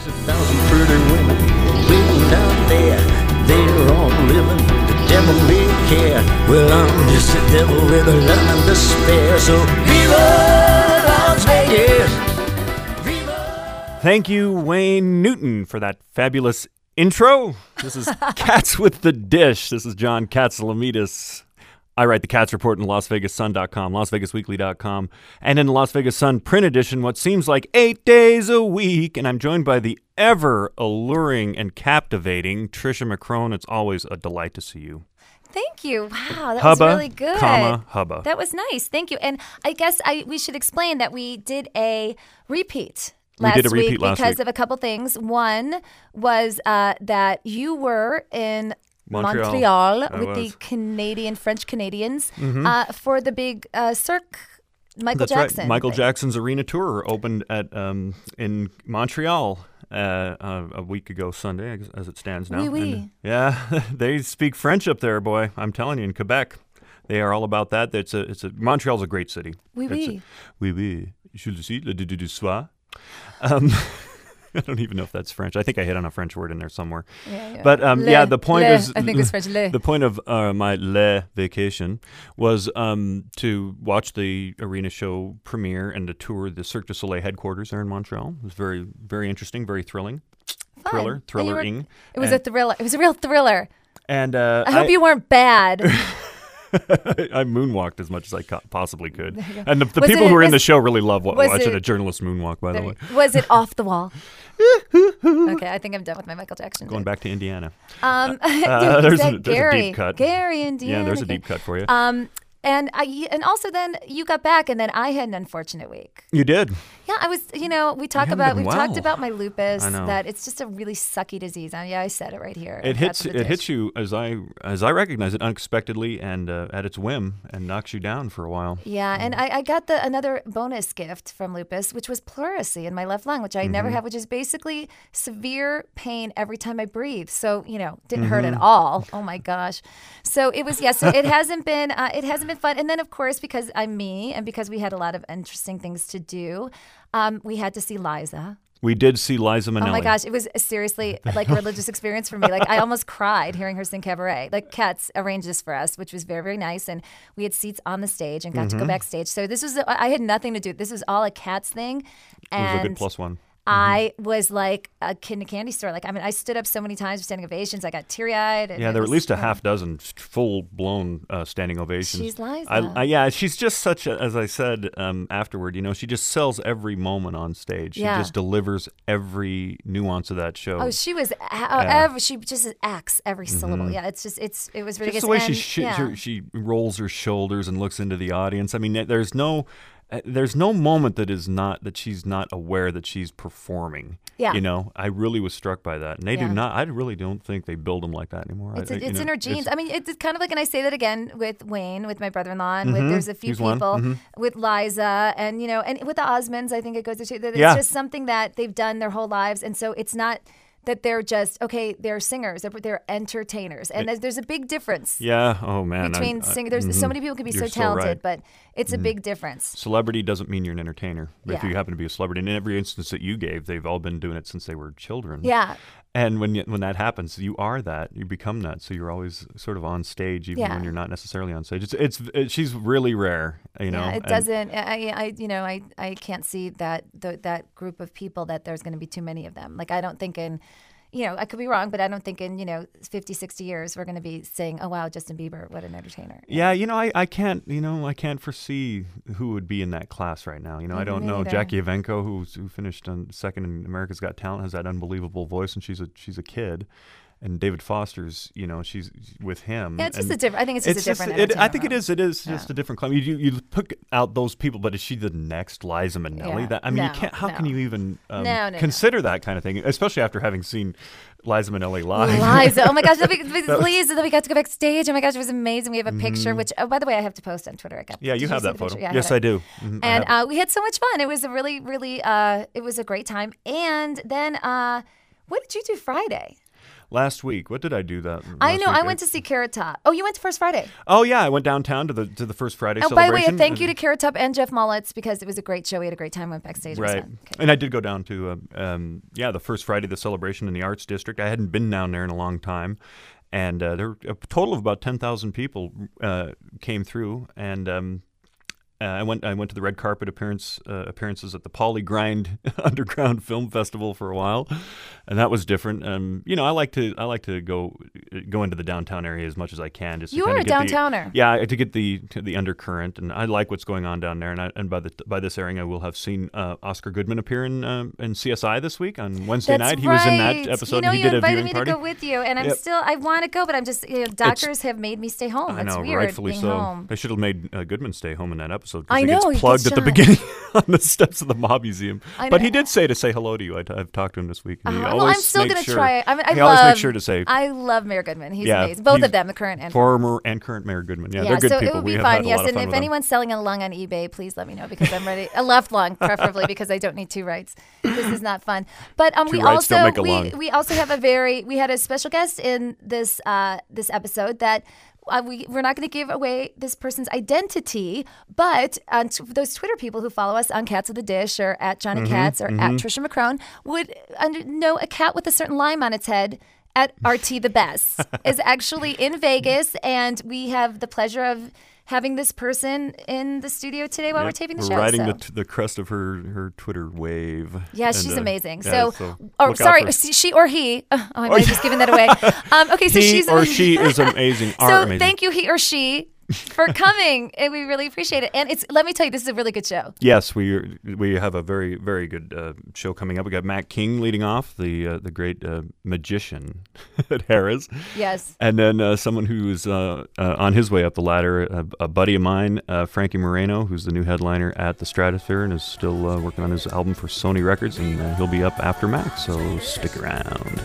6,000 pretty women waiting down there. They're all living the devil may care. Well, I'm just a devil with a love and despair. So viva Las Vegas! Viva! Thank you, Wayne Newton, for that fabulous intro. This is Cats with the Dish. This is John Katsalamidis. I write the Cats Report in LasVegasSun.com, LasVegasWeekly.com, and in the Las Vegas Sun print edition, what seems like 8 days a week. And I'm joined by the ever alluring and captivating Trisha McCrone. It's always a delight to see you. Thank you. Wow, that Hubba, was really good. Hubba. That was nice. Thank you. And I guess we should explain that we did a repeat last week because of a couple things. One was that you were in Montreal with the French Canadians for the big Cirque Michael Jackson. Right. Michael Jackson's arena tour opened at in Montreal a week ago Sunday, as it stands now. Oui, oui. And, yeah, they speak French up there, boy. I'm telling you, in Quebec, they are all about that. Montreal's a great city. Oui, oui. Oui, oui. Je le suis, le du soir. I don't even know if that's French. I think I hit on a French word in there somewhere. Yeah. But the point is, I think it's French. The point of my Le vacation was to watch the arena show premiere and to tour the Cirque du Soleil headquarters there in Montreal. It was very, very interesting, very thrilling. Fun. Thriller-ing. It was a thriller. It was a real thriller. And I hope you weren't bad. I moonwalked as much as I possibly could. And the people who were in the show really love watching a journalist moonwalk, by the way. Was it off the wall? Okay, I think I'm done with my Michael Jackson. Going back to Indiana. There's a deep cut. Gary, Indiana. Yeah, there's a deep cut for you. And also then you got back, and then I had an unfortunate week. You did. Yeah, I was. We talked about my lupus. I know. That it's just a really sucky disease. I said it right here. It hits you as I recognize it unexpectedly and at its whim and knocks you down for a while. Yeah, and I got another bonus gift from lupus, which was pleurisy in my left lung, which I never have, which is basically severe pain every time I breathe. So didn't hurt at all. Oh my gosh. So it was So it hasn't been fun. And then of course because I'm me and because we had a lot of interesting things to do. We had to see Liza. We did see Liza Minnelli. Oh my gosh, it was seriously like a religious experience for me. Like I almost cried hearing her sing Cabaret. Like Cats arranged this for us, which was very, very nice. And we had seats on the stage and got to go backstage. So this was, I had nothing to do. This was all a Cats thing. And it was a good plus one. I was like a kid in a candy store. Like, I stood up so many times for standing ovations. I got teary-eyed. Yeah, there were at least a half dozen full-blown standing ovations. She's Liza. Yeah, she's just such a, as I said afterward, she just sells every moment on stage. She just delivers every nuance of that show. Oh, she was, she just acts every syllable. Yeah, it was really good. Just the way she rolls her shoulders and looks into the audience. I mean, there's no moment that she's not aware that she's performing. Yeah. I really was struck by that. And they do not, I really don't think they build them like that anymore. It's in her genes. It's kind of like, and I say that again with Wayne, with my brother-in-law, and there's a few people, with Liza, and, and with the Osmonds, I think it goes to, it's just something that they've done their whole lives. And so it's not that they're just, they're singers, they're entertainers. And there's a big difference. Yeah, oh man. Between singers, there's so many people can be so talented, right. But it's a big difference. Celebrity doesn't mean you're an entertainer. But if Yeah. you happen to be a celebrity, in every instance that you gave, they've all been doing it since they were children. Yeah. And when that happens, you are that. You become that. So you're always sort of on stage, even when you're not necessarily on stage. She's really rare, Yeah, it doesn't. I can't see that group of people that there's going to be too many of them. Like I don't think in. I could be wrong, but I don't think in, 50, 60 years we're going to be saying, oh, wow, Justin Bieber, what an entertainer. Yeah, I can't foresee who would be in that class right now. I don't know. Either. Jackie Evenko, who finished second in America's Got Talent, has that unbelievable voice, and she's a kid. And David Foster's, she's with him. Yeah, it's just a different. I think it's just a different. I think it is. It is just a different climate. You pick out those people, but is she the next Liza Minnelli? Yeah. You can't. How can you even consider that kind of thing? Especially after having seen Liza Minnelli live. Liza, oh my gosh, Liza, we got to go backstage. Oh my gosh, it was amazing. We have a picture, which, by the way, I have to post on Twitter. You have that photo. Yeah, yes, I do. And we had so much fun. It was a really, really, it was a great time. And then, what did you do Friday? last week. What did I do that? I know. I went to see Carrot Top. Oh, you went to First Friday. Oh yeah, I went downtown to the First Friday Oh, by the way, celebration. a thank you to Carrot Top and Jeff Mullets because it was a great show. We had a great time. Went backstage. It was Right. fun. Okay. And I did go down to the First Friday, the celebration in the Arts District. I hadn't been down there in a long time. And there were a total of about 10,000 people came through, and I went to the red carpet appearances at the Polygrind Underground Film Festival for a while, and that was different. I like to go into the downtown area as much as I can. Just You to are kinda a get downtowner. to get the undercurrent, and I like what's going on down there. And by this airing, I will have seen Oscar Goodman appear in CSI this week on Wednesday That's night. He was in right. that episode. You know, and he you did a invited viewing me party. to go with you, and I'm Yep. I want to go, but I'm just, doctors have made me stay home. I It's know, weird rightfully being so. home. They should have made Goodman stay home in that episode I because he know, gets he plugged gets at the shot. beginning on the steps of the Mob Museum. I But he know. did say hello to you. I've talked to him this week. And he Well, always I'm still makes going to sure, try it. I mean, he always makes sure to say I love Mayor Goodman. He's Yeah, amazing. Both he's of them, the current and former and current Mayor Goodman. Yeah, they're good so people. it would We be have fun. had a Yes, lot of and fun if with them. anyone's selling a lung on eBay, please let me know because I'm ready. A left lung, preferably, because I don't need two rights. This is not fun. But Two rights don't make a lung. we also have we had a special guest in this episode that. We're not going to give away this person's identity, but those Twitter people who follow us on Cats of the Dish or at Johnny Katz or at Trisha McCrone would know a cat with a certain lime on its head at RT the Best is actually in Vegas, and we have the pleasure of having this person in the studio today while we're taping the show. We're riding so. the crest of her Twitter wave. Yeah, And, she's amazing. yeah, so look or out sorry, for- she or he. Oh, I might have just given that away. Okay, so he she's or she is amazing. Are So amazing. thank you, he or she, for coming, and we really appreciate it. And let me tell you, this is a really good show. Yes, we have a very, very good show coming up. We got Matt King leading off, the great magician at Harrah's. Yes. And then someone who's on his way up the ladder, a buddy of mine, Frankie Moreno, who's the new headliner at the Stratosphere and is still working on his album for Sony Records, and he'll be up after Max, so stick around.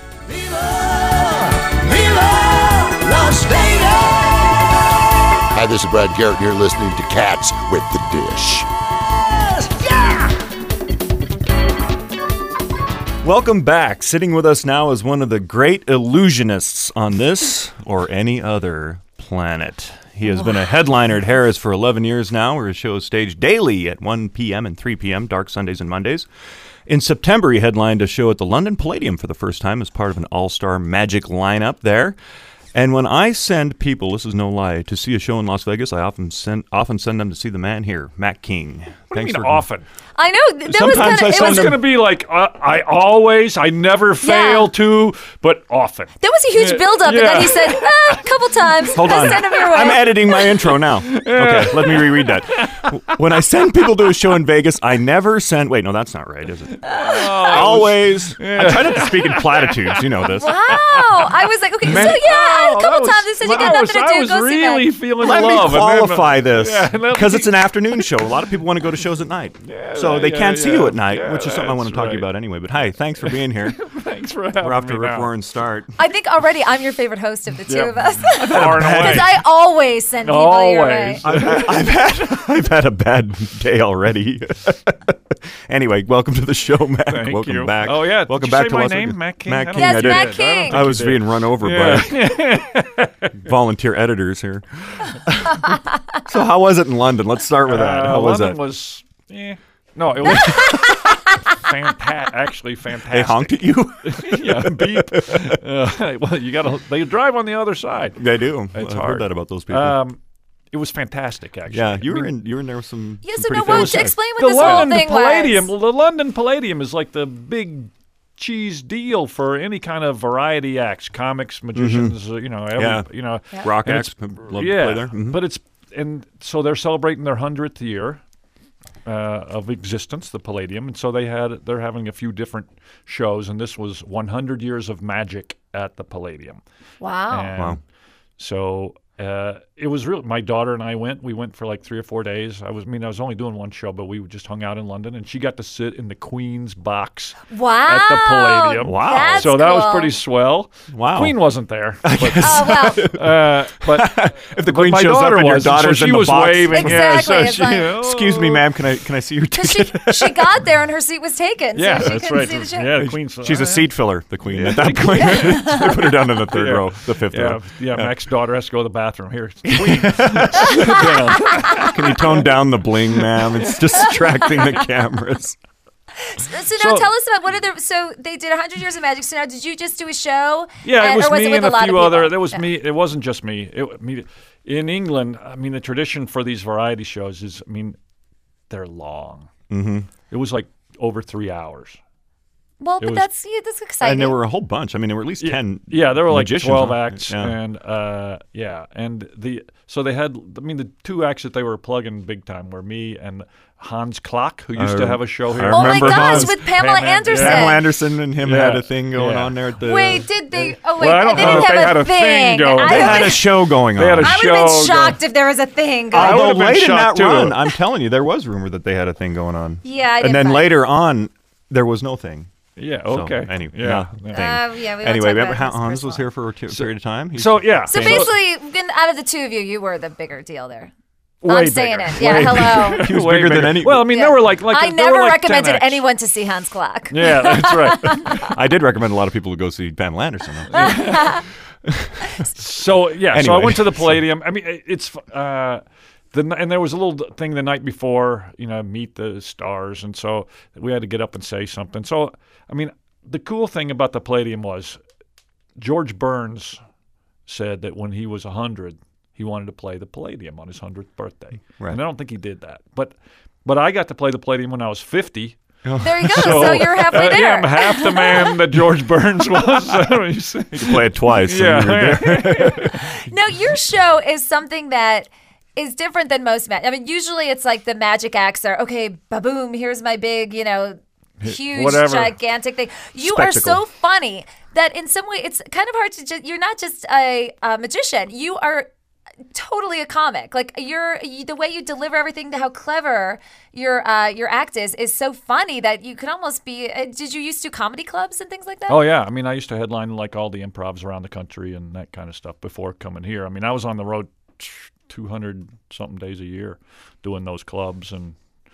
Viva Las Vegas! Hi, this is Brad Garrett, and you're listening to Cats with the Dish. Welcome back. Sitting with us now is one of the great illusionists on this or any other planet. He has been a headliner at Harrah's for 11 years now, where his show is staged daily at 1 p.m. and 3 p.m., dark Sundays and Mondays. In September, he headlined a show at the London Palladium for the first time as part of an all-star magic lineup there. And when I send people, this is no lie, to see a show in Las Vegas, I often send them to see the man here, Matt King. What do you mean often? I know. That was Sometimes kind I of. send It's them- going to be like, I never fail to, but often. That was a huge buildup, and then he said, a couple times. Hold on. Send him your way. I'm editing my intro now. Okay, let me reread that. When I send people to a show in Vegas, I never send... Wait, no, that's not right, is it? Always. I try not to speak in platitudes. You know this. Wow. I was like, okay, so yeah, a couple times they said you got nothing to do. I was Go see really Matt. feeling Let me love. qualify this Yeah, let because me- it's an afternoon show. A lot of people want to go to shows at night, so they can't see you at night, Yeah, which is something I want to that's talk to you right. about anyway. But hi, thanks for being here. Thanks for having We're off to a me rip now. roaring start. I think already I'm your favorite host of the two Yeah. of us. Far and away. Because I always send people your way. Always. I've had a bad day already. Anyway, welcome to the show, Matt. Thank welcome you. back. Oh, yeah. Welcome Did you back say to my Las name? Vegas. Matt King? Matt I King. don't Yes, I did. Matt I King. don't I was think you being did. run over by volunteer editors here. So how was it in London? Let's start with that. How was London that? was, no, it was actually fantastic. They honked at you? Yeah, beep. Well, they drive on the other side. They do. It's I've heard hard. that about those people. It was fantastic, actually. yeah, you I were mean, in there with some. Yes, some so pretty no, well, famous guys. explain what the this whole London thing Palladium. was. The London Palladium is like the big cheese deal for any kind of variety acts, comics, magicians. Yeah. Yeah. Rock And acts. it's- Love yeah, to play there. Mhm. but so they're celebrating their 100th year of existence, the Palladium, and so they're having a few different shows, and this was 100 years of magic at the Palladium. Wow. And Wow. So it was really, my daughter and I went. We went for like 3 or 4 days. I was only doing one show, but we just hung out in London, and she got to sit in the Queen's box Wow. at the Palladium. Wow. That's So that was cool. pretty swell. Wow. Queen wasn't there. But, Oh, well, but If the Queen my shows up daughter and your was, so daughter's she in the was box. waving. Yeah, so Exactly, it's she, like- Excuse me, ma'am. Can I see your because ticket? she got there and her seat was taken. Yeah, so she that's couldn't right. see the show. Yeah, the Queen's. She's a seat filler, the Queen. At that point, they put her down in the third Yeah. row, the fifth row. Yeah, Mac's daughter has to go to the bathroom. Here, Queen. Sit down. Can you tone down the bling, ma'am? It's distracting the cameras. So now tell us about what are the. So they did 100 Years of Magic. So now, did you just do a show? Yeah, it was or was me it with and a a lot few of other. people? There was Yeah. me. It wasn't just me. In England, I mean, the tradition for these variety shows is, I mean, they're long. Mm-hmm. It was like over 3 hours. Well, but was- that's exciting. And there were a whole bunch. I mean, there were at least 10. Yeah, there were like magicians, 12 huh? acts, Yeah. and so they had. I mean, the 2 acts that they were plugging big time were me and Hans Klock, who used to have a show here. Oh my remember gosh, Hans. with Pamela Anderson. Pamela Anderson and him Yeah. had a thing going Yeah. on there at the. Wait, did they? Oh wait, Well, I don't they know didn't if have they had a thing going. I They would had a have show going on. They had a been show shocked if there was a thing. I going. would've Although been late in that shocked, too. run, I'm telling you, there was rumor that they had a thing going on. Yeah, I and didn't then find later on, there was no thing. Yeah. So, Okay. anyway, Yeah. no yeah. thing. Yeah, we won't Anyway, talk remember about his Hans was personal- here for a period of time? He's So yeah. So famous. basically, out of the two of you, you were the bigger deal there. Way I'm saying bigger. it. Yeah, Way hello. He was Way bigger than any. Well, I mean, Yeah. there were like I there never were like recommended 10 acts. anyone to see Hans Klock. Yeah, that's right. I did recommend a lot of people to go see Pamela Anderson. Though. So yeah, so I Anyway. went to the Palladium. I mean, it's and there was a little thing the night before, meet the stars, and so we had to get up and say something. So I mean, the cool thing about the Palladium was George Burns said that when he was 100, he wanted to play the Palladium on his 100th birthday, Right. and I don't think he did that. But I got to play the Palladium when I was 50. There you go. So you're halfway Yeah, there. I'm half the man that George Burns was. You could play it twice. Yeah. And you were there. Now, your show is something that is different than most I mean, usually it's like the magic acts are, okay, ba-boom, here's my big, huge, Whatever. gigantic thing. You are Spectacle. so funny that in some way it's kind of hard to just, you're not just a magician. You are totally a comic. Like the way you deliver everything, how clever your act is so funny that you could almost be. Did you used to do comedy clubs and things like that? Oh yeah, I mean, I used to headline like all the improvs around the country and that kind of stuff before coming here. I mean, I was on the road 200 something days a year doing those clubs, and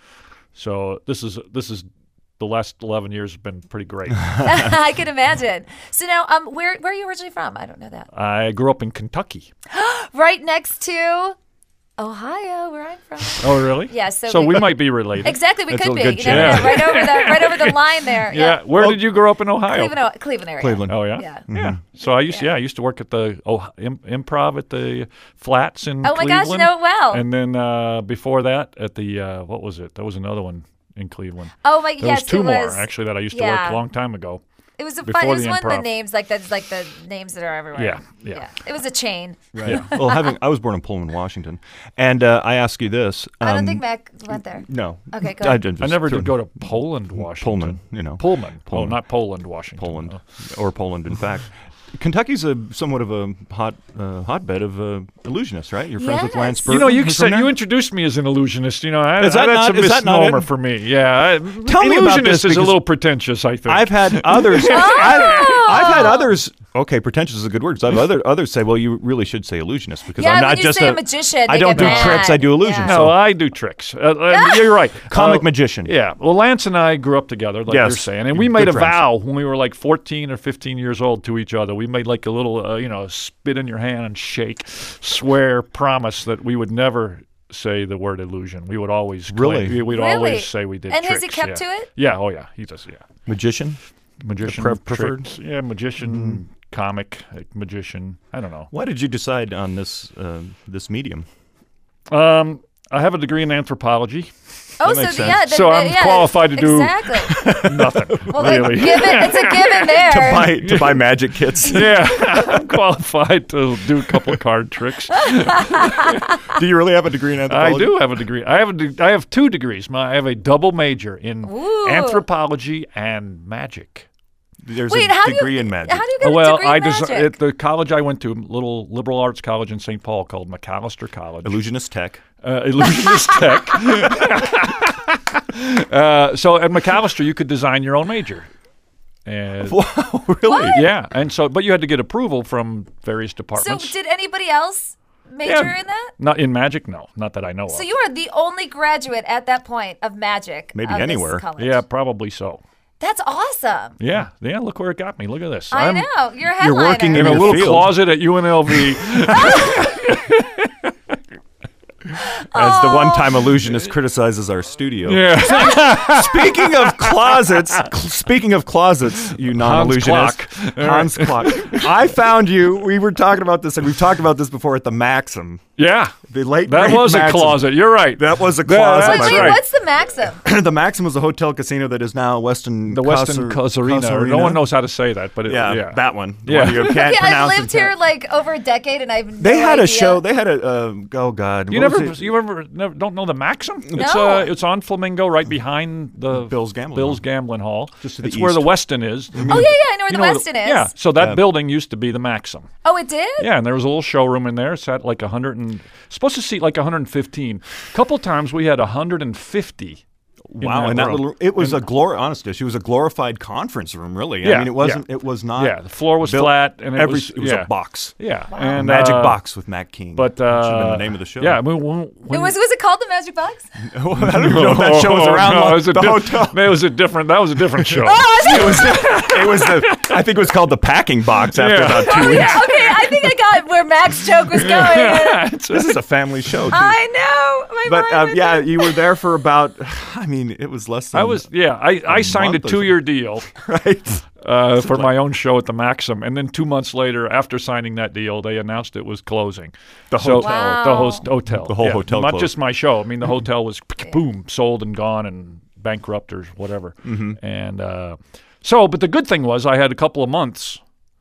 so this is the last 11 years has been pretty great. I can imagine. So now, where are you originally from? I don't know that. I grew up in Kentucky. Right next to Ohio, where I'm from. Oh really? Yeah, so we might be related. Exactly, we That's could a be. good You never chance. know, right over the line there. Yeah. Where did you grow up in Ohio? Cleveland area. Cleveland. Oh yeah. Yeah. Yeah. So I used to work at the improv at the Flats in Oh my Cleveland. gosh, you know it well. And then before that at the what was it? There was another one in Cleveland. Oh my There yes, was two it more was. actually that I used to yeah. work a long time ago. It was a before fun. It was the one of the improv. names like the names that are everywhere. Yeah. It was a chain. Right. Well, I was born in Pullman, Washington, and I ask you this. I don't think Mac went there. No. Okay, go ahead. I never did go to Poland, Washington. Pullman, Pullman. Oh, Pullman. not Poland, Washington. Poland, or Poland, in fact. Kentucky's somewhat of a hotbed of illusionists, right? You're friends with Lance Yes. Burton. You who's from there? you introduced me as an illusionist. Is that that's not- a is that not misnomer it? for me. Yeah, Tell me about illusionist this, is a because little pretentious. I think I've had others. I've had others. Okay, pretentious is a good word. 'Cause I've others say, well, you really should say illusionist because Yeah, I'm when not you just say a magician, I they don't get do mad. tricks. I do illusions. Yeah. No, So, I do tricks. You're right. comic magician. Yeah. Well, Lance and I grew up together, like Yes. you're saying, and we made Good a friends. vow when we were like 14 or 15 years old to each other. We made like a little, spit in your hand and shake, swear, promise that we would never say the word illusion. We would always Really? we'd Really? always say we did. And has tricks. he kept yeah. to it? Yeah. Oh yeah. He does. Yeah. Magician. Magician, preferred? tricks. Yeah, magician, comic, magician. I don't know. Why did you decide on this medium? I have a degree in anthropology. Oh, That so makes sense. yeah, So I'm qualified to do exactly. nothing. Well, really. it's a given there. To buy magic kits. Yeah, I'm qualified to do a couple of card tricks. Do you really have a degree in I anthropology? do have a degree. I have 2 degrees. I have a double major in Ooh. anthropology and magic. There's Wait, a how do degree you in magic. How do you get a Well, degree in magic? at the college I went to, a little liberal arts college in St. Paul called Macalester College. Illusionist Tech. Illusionist Tech. So at Macalester, you could design your own major. And Wow, really? yeah, and so, but you had to get approval from various So departments. did anybody else major in that? Not in magic, no, not that I know So of. you are the only graduate at that point of magic. Maybe of this anywhere. college. Yeah, probably so. That's awesome. Yeah, look where it got me. Look at this. I I'm know. You're a headliner. You're working in in a your little field. closet at UNLV. As the one-time illusionist criticizes our studio. yeah. Speaking of closets, you non-illusionist, Hans Klock. I found you. We were talking about this, and we've talked about this before at the Maxim. Yeah. The late That great was a Maxim. closet. You're right. That was a That- closet. Wait, That's wait, right. what's the Maxim? The Maxim was a hotel casino that is now Westin. The Westin Casuarina. No one knows how to say that, but Yeah, that one. The Yeah. one you can't Okay, I've pronounce lived it. here like over a decade, and I've They no had a idea. show. They had a. Oh God. You what never, was it? never don't know the Maxim? No. It's on Flamingo, right behind the Bill's Gambling Gambling Hall. Just to the it's where the east. Westin is. Oh yeah, I know where the Westin is. Yeah, so that Yeah. building used to be the Maxim. Oh, it did. Yeah, and there was a little showroom in there. It sat like 100 and supposed to seat like 115. A couple times we had 150. Wow, and that little it was honest, it was a glorified conference room, really. I Yeah, mean, it wasn't. yeah. It was not. Yeah, the floor was built- flat, and it was a box. Yeah, A and magic box with Matt King. But That should have been the name of the show. Yeah, I mean, when, Was it called the Magic Box? I don't even know if that show was around. No, long. it was The hotel. That was a different show. It was. It was the. I think it was called the packing box after Yeah. about 2 Oh weeks. yeah. Okay, I think I got where Mac's joke was going. This is a family show, too. I know. My But mind was- yeah, you were there for about. I mean, it was less than. I signed a month or 2-year deal right. for my own show at the Maxim, and then 2 months later, after signing that deal, they announced it was closing. The So, hotel. Wow. the hotel, The whole hotel not closed. just my show. I mean, the hotel was boom, sold and gone, and bankrupt or whatever. Mm-hmm. And but the good thing was I had a couple of months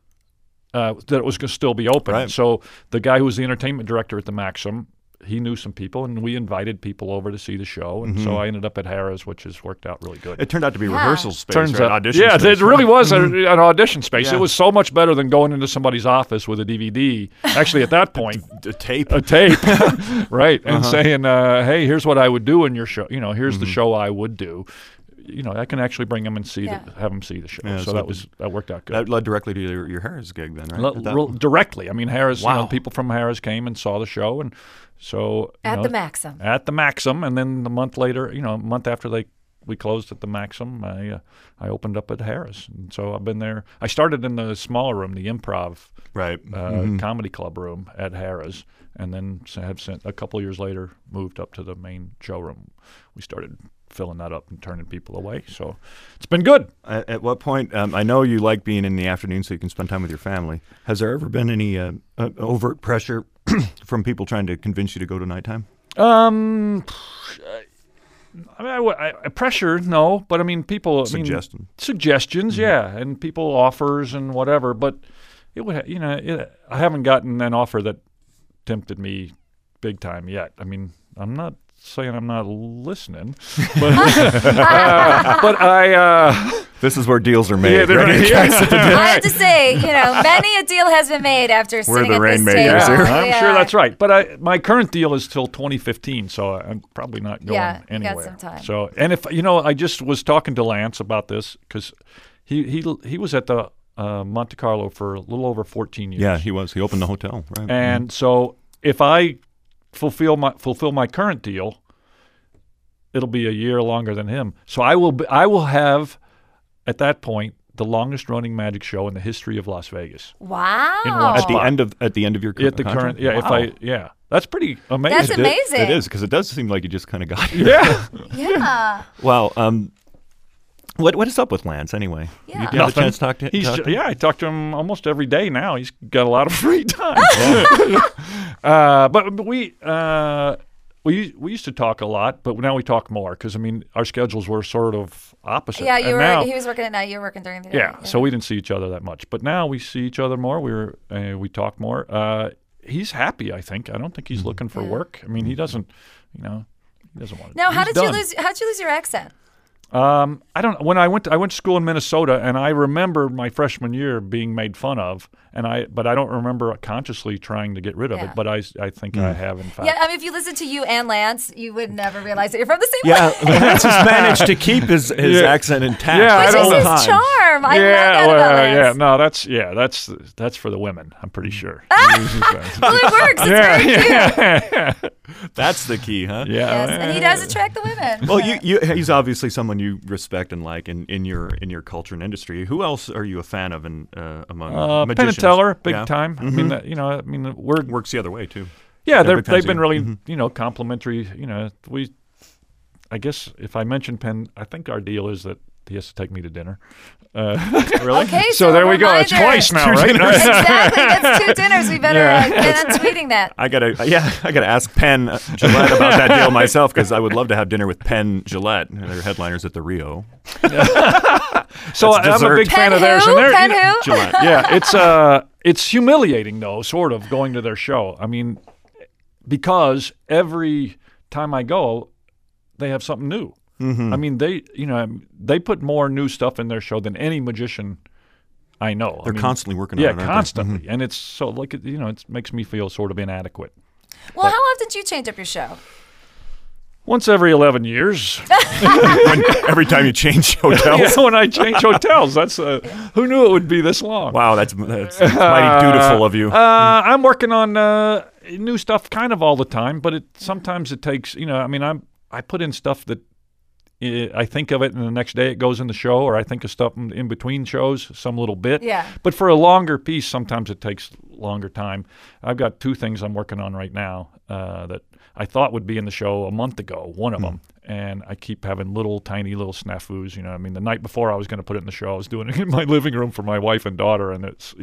that it was going to still be open. Right. So the guy who was the entertainment director at the Maxim, he knew some people, and we invited people over to see the show. And so I ended up at Harrah's, which has worked out really good. It turned out to be rehearsal space, Turns right? out, audition yeah, space, it really right? was an audition space. Yeah. It was so much better than going into somebody's office with a DVD. Actually, at that point, A tape. a tape, right, and saying, "Hey, here's what I would do in your show. You know, here's the show I would do." You know, I can actually bring them and have them see the show. Yeah, so so that worked out good. That led directly to your Harris gig, then, right? At that- Directly, I mean, Harris. You know, Wow. people from Harris came and saw the show, and so At the Maxim. At the Maxim, and then a month later, a month after we closed at the Maxim, I opened up at Harris, and so I've been there. I started in the smaller room, the Improv right. Comedy Club room at Harris, and then a couple of years later moved up to the main showroom. We started filling that up and turning people away, so it's been good. At what point? I know you like being in the afternoon so you can spend time with your family. Has there ever been any overt pressure from people trying to convince you to go to nighttime? Pressure, no, but I mean, people. Suggestion. Suggestions, yeah, and people offers and whatever. But it would, I haven't gotten an offer that tempted me big time yet. I mean, I'm not saying I'm not listening, but but I. This is where deals are made. Yeah, they're right? right. Yeah. I have to say, many a deal has been made after sitting the at this rainmakers table. here. I'm Yeah. sure that's right. But my current deal is till 2015, so I'm probably not going Yeah, you got anywhere. some time. So, and if I just was talking to Lance about this because he was at the Monte Carlo for a little over 14 years. Yeah, he was. He opened the hotel, right? And so if I fulfill my current deal, it'll be a year longer than him. So I will have at that point the longest running magic show in the history of Las Vegas. Wow. In one at spot. the end of your At the contract? current, Wow. that's pretty amazing. That's amazing. It is, because it does seem like you just kind of got here. Yeah. Yeah. Well, what is up with Lance anyway? Yeah. You have a Nothing. chance to talk to him? I talk to him almost every day now. He's got a lot of free time. But we used to talk a lot, but now we talk more because our schedules were sort of opposite. Yeah, And he was working at night, you were working during the day. Yeah, so we didn't see each other that much, but now we see each other more. We talk more. He's happy, I think. I don't think he's looking for work. He doesn't. He doesn't want to. Now, He's done. how'd you lose your accent? I don't. When I went to school in Minnesota, and I remember my freshman year being made fun of, but I don't remember consciously trying to get rid of it. But I think I have, in fact. Yeah, I mean, if you listen to you and Lance, you would never realize that you're from the same Yeah, place. Lance has managed to keep his accent intact. Yeah, Which I is don't his time. charm. I love that about Lance. That's for the women. I'm pretty sure. Well, it works. It's very cute. That's the key, huh? Yes, and he does attract the women. Well, he's obviously someone you respect and like in your culture and industry. Who else are you a fan of among Penn and magicians? Teller, big Yeah. time. I mean, we're Works the other way too. yeah. They're big fans They've of been you. really complimentary. I guess if I mention Penn, I think our deal is that he has to take me to dinner. Really? Okay, So there we go. It's reminder. twice now, right? Exactly. That's 2 dinners. We better get on tweeting that. I gotta ask Penn Gillette about that deal myself because I would love to have dinner with Penn Gillette. They're headliners at the Rio. So I'm a dessert. big fan Penn of theirs. who? And they're, Penn who? Gillette. yeah, it's humiliating though, sort of going to their show. I mean, because every time I go, they have something new. I mean, they put more new stuff in their show than any magician I know. They're constantly working on yeah, it. aren't they? constantly, and it's so like it makes me feel sort of inadequate. Well, how often do you change up your show? Once every 11 years. Every time you change hotels. Yeah, when I change hotels, that's who knew it would be this long. Wow, that's mighty dutiful of you. I'm working on new stuff kind of all the time, but sometimes it takes. I put in stuff that I think of it, and the next day it goes in the show, or I think of stuff in between shows, some little bit. Yeah. But for a longer piece, sometimes it takes longer time. I've got 2 things I'm working on right now that I thought would be in the show a month ago, one of them. And I keep having tiny little snafus. The night before I was going to put it in the show, I was doing it in my living room for my wife and daughter, and it's,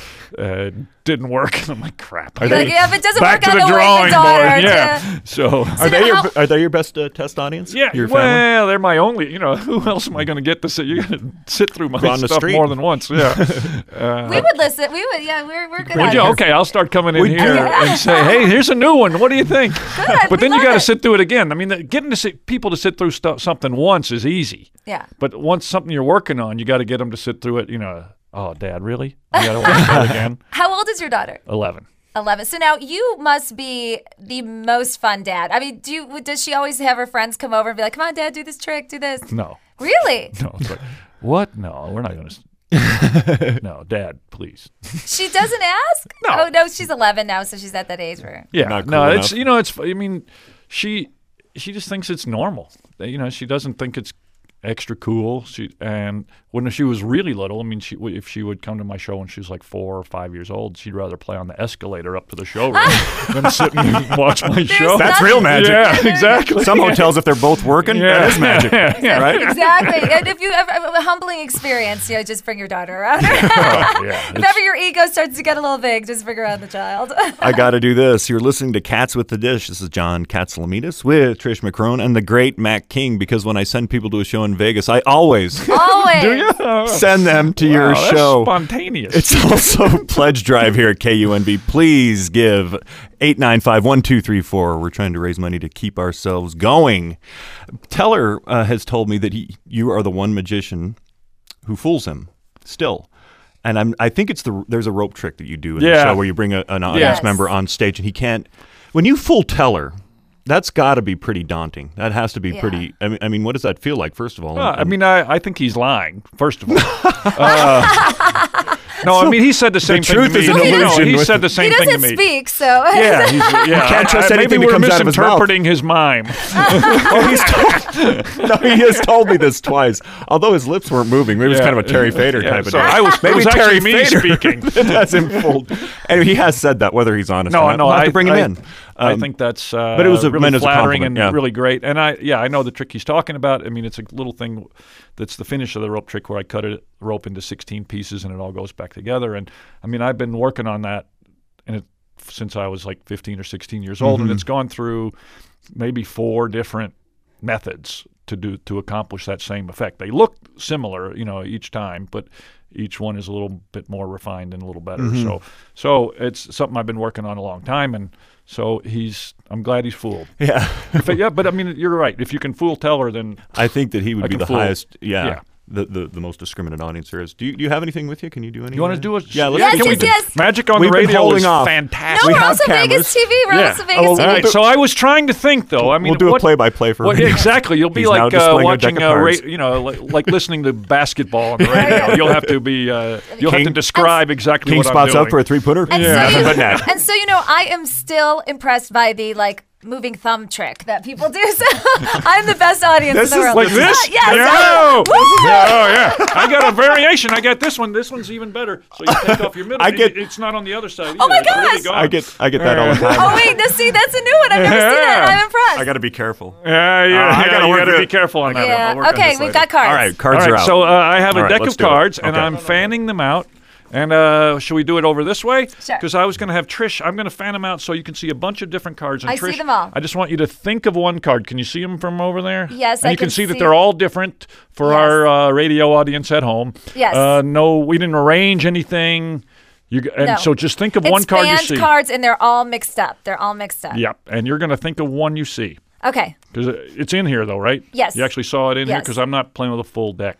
didn't work. I'm like, crap. Like, if it doesn't Back work to out, the the drawing board. daughter. Yeah. So Are they your best test audience? yeah, Your family? well, they're my only. Who else am I going to get to sit? You're going to sit through my Go on the stuff street. more than once. Yeah. We would listen. We would. Yeah, we're good Would at you? it. Okay, I'll start coming in here and say, "Hey, here's a new one. What do you think?" Good, But then we you love got to it. sit through it again. I mean, getting people to sit through something once is easy. Yeah. But once something you're working on, you got to get them to sit through it. Oh, Dad, really? You got to watch that again. How old is your daughter? 11. 11. So now you must be the most fun dad. I mean, does she always have her friends come over and be like, "Come on, Dad, do this trick, do this"? No. Really? No. It's like, what? No, we're not going to. No, Dad, please. She doesn't ask? No. Oh no, she's 11 now, so she's at that age where. Yeah, Not no, cool it's enough. I mean, she just thinks it's normal. She doesn't think it's extra cool. And when she was really little, I mean, if she would come to my show when she was like 4 or 5 years old, she'd rather play on the escalator up to the showroom than sit and watch my show. That's real magic. Yeah, exactly. Some hotels, if they're both working, that is magic, right? Exactly. And if you have a humbling experience, just bring your daughter around. Yeah, If ever your ego starts to get a little big, just bring around the child. I got to do this. You're listening to Cats with the Dish. This is John Katsilometes with Trish McCrone and the great Mac King, because when I send people to a show in Vegas, I always Always. Do you? send them to your Wow, that's show. spontaneous. It's also Pledge Drive here at KUNV. Please give 895-1234. We're trying to raise money to keep ourselves going. Teller has told me that you are the one magician who fools him still. And I think there's a rope trick that you do in the show where you bring an audience Yes. member on stage and he can't. When you fool Teller, that's got to be pretty daunting. That has to be pretty. I mean, what does that feel like? First of all, I think he's lying. First of all, no, I mean he said the same thing truth to me. is an No, illusion he with- said the same He thing to doesn't me. speak, so. Yeah, you can't trust anything maybe that we're comes out of his mouth. misinterpreting his mime. he has told me this twice. Although his lips weren't moving, maybe it was kind of a Terry Fader type of so deal. I was maybe it was Terry actually me Fader speaking. that's him fooled. Anyway, he has said that, whether he's honest or not. We'll have to bring him in. I think that's but it was really meant as a flattering compliment, and yeah. really great. And I know the trick he's talking about. I mean, it's a little thing that's the finish of the rope trick where I cut the rope into 16 pieces and it all goes back together. And I mean, I've been working on that since I was like 15 or 16 years old, and it's gone through maybe 4 different methods to accomplish that same effect. They look similar, each time, but each one is a little bit more refined and a little better. So it's something I've been working on a long time, and So I'm glad he's fooled. Yeah. Yeah, but I mean, you're right. If you can fool Teller, then I think that he would be can the fool. highest. Yeah. Yeah. The most discriminate audience there is. Do you have anything with you? Can you do anything? you want to do it? Yeah, let's Yes, can we yes, do- yes. Magic on We've the been radio holding is off. fantastic. No, We we're have also Vegas cameras. TV. We're also Vegas well, TV. All right, so I was trying to think, though. I mean, We'll do a what- play-by-play for Well, radio. exactly. You'll be He's now like displaying a watching, deck of cards. like listening to basketball on the radio. You'll have to be, you'll have to King- describe exactly King what spots I'm doing. up for a three-pointer. And Nothing so but you, net. and so I am still impressed by the moving thumb trick that people do. So I'm the best audience This in the is world. Like this? Yes. No! Woo! Oh, yeah. I got a variation. I got this one. This one's even better. So you take off your middle. I get- It's not on the other side. Oh, my either. It's really gosh. gone. I get that all the time. Oh wait, see, that's a new one. I've never seen that. I'm impressed. I got to be careful. Yeah, I gotta you work gotta with be it. careful on that one. Yeah. I'll work on Okay, this we've later. got cards. All right, cards All are right, out. so I have All a right, deck let's of do it. cards, and Okay. I'm fanning them out. And should we do it over this way? Sure. Because I was going to have Trish. I'm going to fan them out so you can see a bunch of different cards. And I see Trish, them all. I just want you to think of one card. Can you see them from over there? Yes, and I you can can see that see- they're all different for Yes. our radio audience at home. Yes. No, we didn't arrange anything. No. So just think of It's one card you band see. cards, and they're all mixed up. They're all mixed up. Yep. And you're going to think of one you see. Okay. Because it's in here, though, right? Yes. You actually saw it in here Yes. because I'm not playing with a full deck.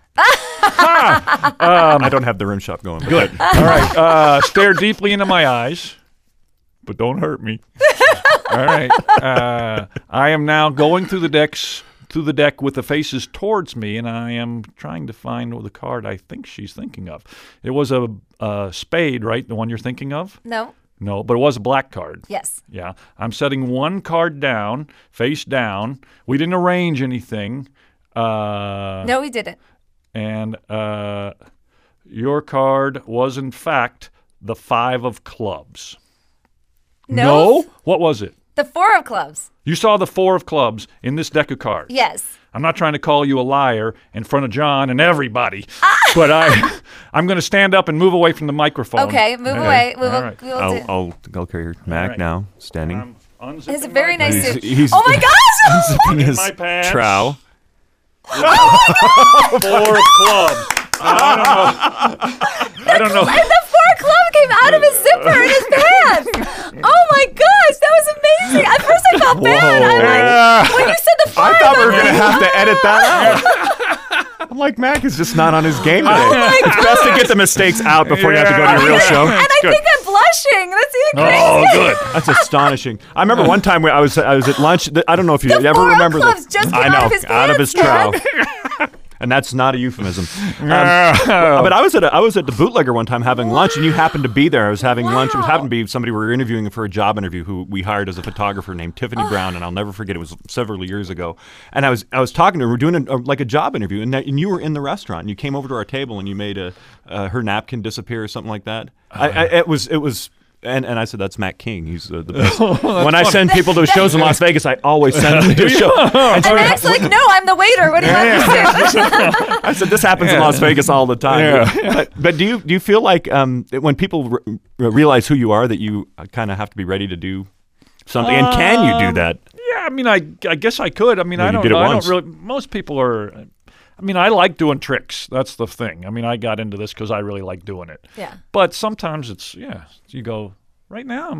I don't have the rim shot going. Good. All right. Stare deeply into my eyes, but don't hurt me. All right. I am now going through the deck with the faces towards me, and I am trying to find the card I think she's thinking of. It was a spade, right? The one you're thinking of? No. No, but it was a black card. Yes. Yeah. I'm setting one card down, face down. We didn't arrange anything. No, we didn't. And your card was, in fact, the 5 of clubs. No. What was it? The 4 of clubs. You saw the 4 of clubs in this deck of cards. Yes. I'm not trying to call you a liar in front of John and everybody, but I'm going to stand up and move away from the microphone. Okay, move away. We will, All right. we will do. I'll carry your Mac right. now, standing. I'm It's a unzipping very my nice pants. suit. He's Oh my gosh! unzipping his my pants. trow. 4 of clubs. I don't know. And the 4 club came out of his zipper in his pants. Oh my gosh, that was amazing. At first I felt bad. I'm like, when you said the 4, I thought we were like, going to have to edit that out. I'm like, Mac is just not on his game today. my It's best to get the mistakes out before you have to go to your real show. and I think I'm blushing. That's even crazy. Oh, good. That's astonishing. I remember one time I was at lunch. I don't know if you The ever 4 of remember clubs this. just came I know, out of his out of his pants, trow. And that's not a euphemism. But I was at the Bootlegger one time having lunch, and you happened to be there. I was having lunch. It was happened to be somebody we were interviewing for a job interview who we hired as a photographer named Tiffany Brown, and I'll never forget. It was several years ago, and I was talking to her. We're doing like a job interview, and you were in the restaurant. And you came over to our table, and you made her napkin disappear or something like that. It was. And I said, that's Matt King. He's the best. When I send people to shows in Las Vegas, I always send them to a show. And And Mac's like, no, I'm the waiter. What do you want me to do? I said, this happens in Las Vegas all the time. Yeah. But do you feel like when people realize who you are, that you kind of have to be ready to do something? And can you do that? Yeah, I mean, I guess I could. I mean, Well, I you don't did it know. I don't once. really. Most people are. I mean, I like doing tricks. That's the thing. I mean, I got into this because I really like doing it. Yeah. But sometimes it's you go. Right now,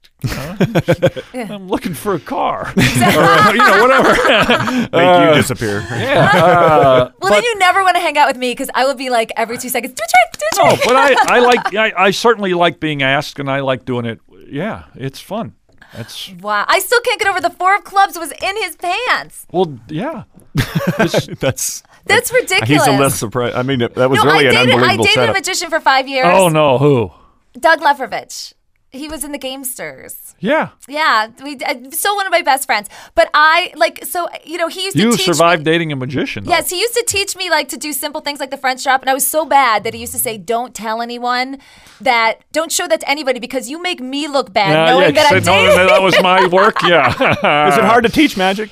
I'm looking for a car, or whatever. Make you disappear. Yeah. Well, then you never want to hang out with me because I will be like every 2 seconds, do a trick, do a No, trick. but I certainly like being asked, and I like doing it. Yeah, it's fun. That's Wow. I still can't get over the 4 of clubs was in his pants. well, yeah. That's ridiculous. He's a less surprised. I mean, that was No, really an I unbelievable dated a setup. magician for 5 years. Oh no, who? Doug Lefrovich. He was in the Gamesters. Yeah, Yeah, still one of my best friends. But he used to you teach survived me. dating a magician. Though. Yes, he used to teach me to do simple things like the French drop, and I was so bad that he used to say, "Don't tell anyone that. Don't show that to anybody because you make me look bad knowing that I'm knowing dating." that was my work. Yeah. Is it hard to teach magic?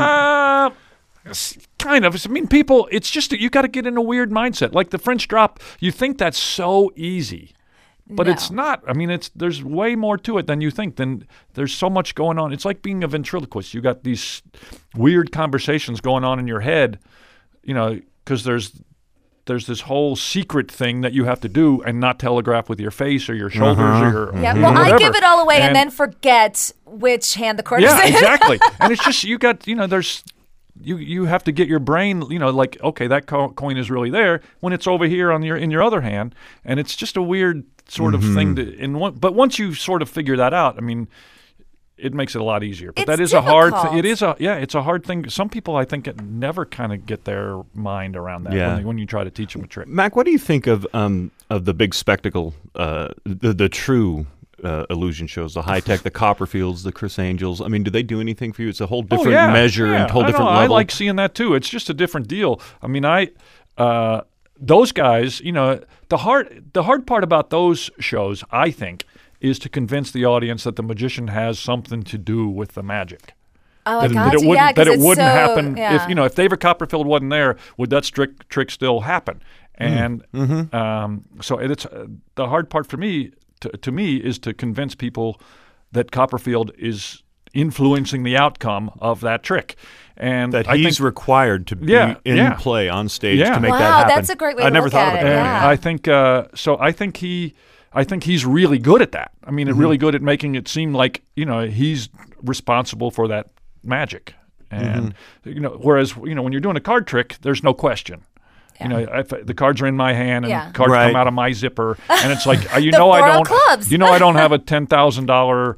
Kind of. I mean, people. It's just that you got to get in a weird mindset. Like the French drop, you think that's so easy. But No. it's not. I mean, there's way more to it than you think. There's so much going on. It's like being a ventriloquist. You got these weird conversations going on in your head, because there's there's this whole secret thing that you have to do and not telegraph with your face or your shoulders or your Yeah, well, whatever. I give it all away and then forget which hand the cord is Yeah, in. exactly. And it's just there's you have to get your brain, like, okay, that coin is really there when it's over here in your other hand, and it's just a weird sort of thing but once you sort of figure that out, I mean, it makes it a lot easier. But It's that is a hard difficult. it's a hard thing. Some people, I think, never kind of get their mind around that Yeah. when you try to teach them a trick. Mac, what do you think of the big spectacle, the true illusion shows, the high tech, the Copperfields, the Chris Angels? I mean, do they do anything for you? It's a whole different measure and whole different level. I like seeing that too. It's just a different deal. I mean, those guys, the hard part about those shows, I think, is to convince the audience that the magician has something to do with the magic. Oh, I got That it you. wouldn't, Yeah, 'cause that it it's wouldn't so, happen yeah. if David Copperfield wasn't there. Would that trick still happen? And so it's the hard part for me to me is to convince people that Copperfield is influencing the outcome of that trick, and that I he's think, required to be in play on stage Yeah. to make Wow, that happen. that's a great way I to never look thought at of it, it. And yeah. I think so. I think he's really good at that. I mean, really good at making it seem like he's responsible for that magic. And whereas when you're doing a card trick, there's no question. If the cards are in my hand and Yeah. cards Right. come out of my zipper, and it's like I four don't, of clubs. I don't have a $10,000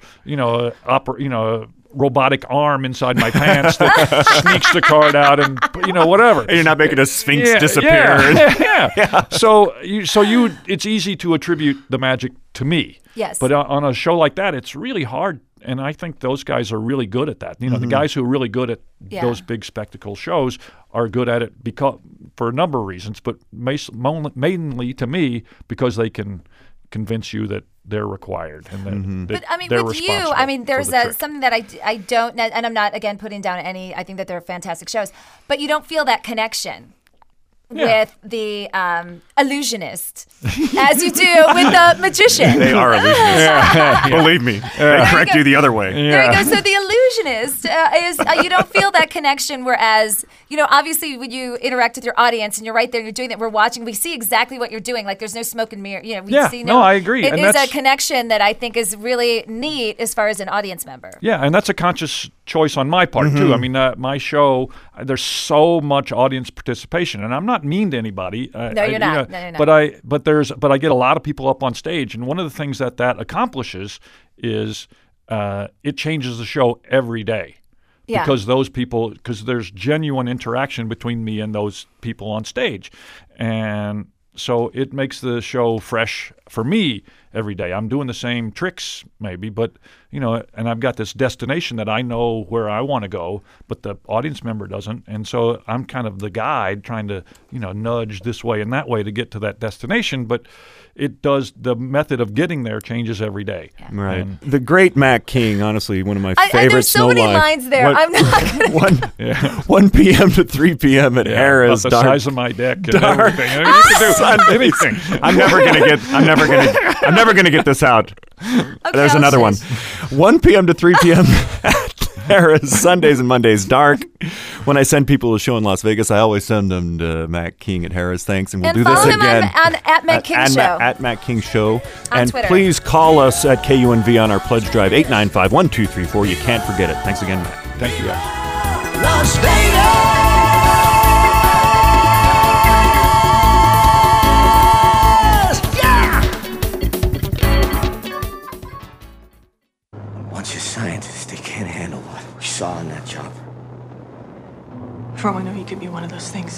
robotic arm inside my pants that sneaks the card out and whatever. And you're not making a sphinx Yeah, disappear. Yeah. So it's easy to attribute the magic to me. Yes. But on a show like that, it's really hard. And I think those guys are really good at that. The guys who are really good at those big spectacle shows are good at it for a number of reasons, but mainly to me because they can convince you that they're required and that But I mean, they're with you, responsible I mean, there's for the trick. something that I don't, and I'm not again putting down any. I think that they're fantastic shows, but you don't feel that connection with the illusionist as you do with the magician. They are illusionists. Believe me. They correct you the other way. There you go. So the illusionist is you don't feel that connection. Whereas obviously when you interact with your audience and you're right there and you're doing that, we're watching. We see exactly what you're doing. Like there's no smoke and mirror. We see I agree. It And is a that's- connection that I think is really neat as far as an audience member. Yeah, and that's a conscious choice on my part too. I mean, my show, there's so much audience participation, and I'm not mean to anybody. No, you're not. No, you're not. But I get a lot of people up on stage, and one of the things that accomplishes is it changes the show every day. Yeah. Because there's genuine interaction between me and those people on stage, and so it makes the show fresh for me every day. I'm doing the same tricks maybe, but and I've got this destination that I know where I want to go, but the audience member doesn't, and so I'm kind of the guide trying to nudge this way and that way to get to that destination, but the method of getting there changes every day. Right. And The great Mac King, honestly, one of my There's favorites. so many lines there. I'm not going to. 1 p.m. to 3 p.m. at Harrah's. about the size of my dick and everything. I mean, you can do anything. I'm never gonna get this out. There's I'll another one. shush. 1 p.m. to 3 p.m. at Harrah's, Sundays and Mondays dark. When I send people to a show in Las Vegas, I always send them to Mac King at Harrah's. Thanks, and we'll And do this follow him again. at Matt King Show. At Matt King Show. On And Twitter. please call us at KUNV on our pledge drive, 895-1234. You can't forget it. Thanks again, Matt. Thank you, guys. Las Vegas. Yeah! Bunch of scientists, they can't handle what we saw on that chopper. For all I know, he could be one of those things.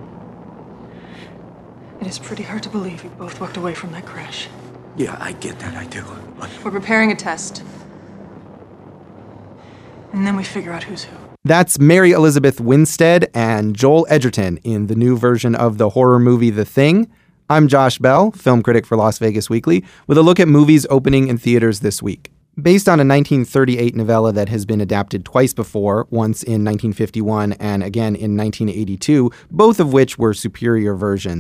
It is pretty hard to believe we both walked away from that crash. Yeah, I get that, I do. But We're preparing a test. And then we figure out who's who. That's Mary Elizabeth Winstead and Joel Edgerton in the new version of the horror movie The Thing. I'm Josh Bell, film critic for Las Vegas Weekly, with a look at movies opening in theaters this week. Based on a 1938 novella that has been adapted twice before, once in 1951 and again in 1982, both of which were superior versions,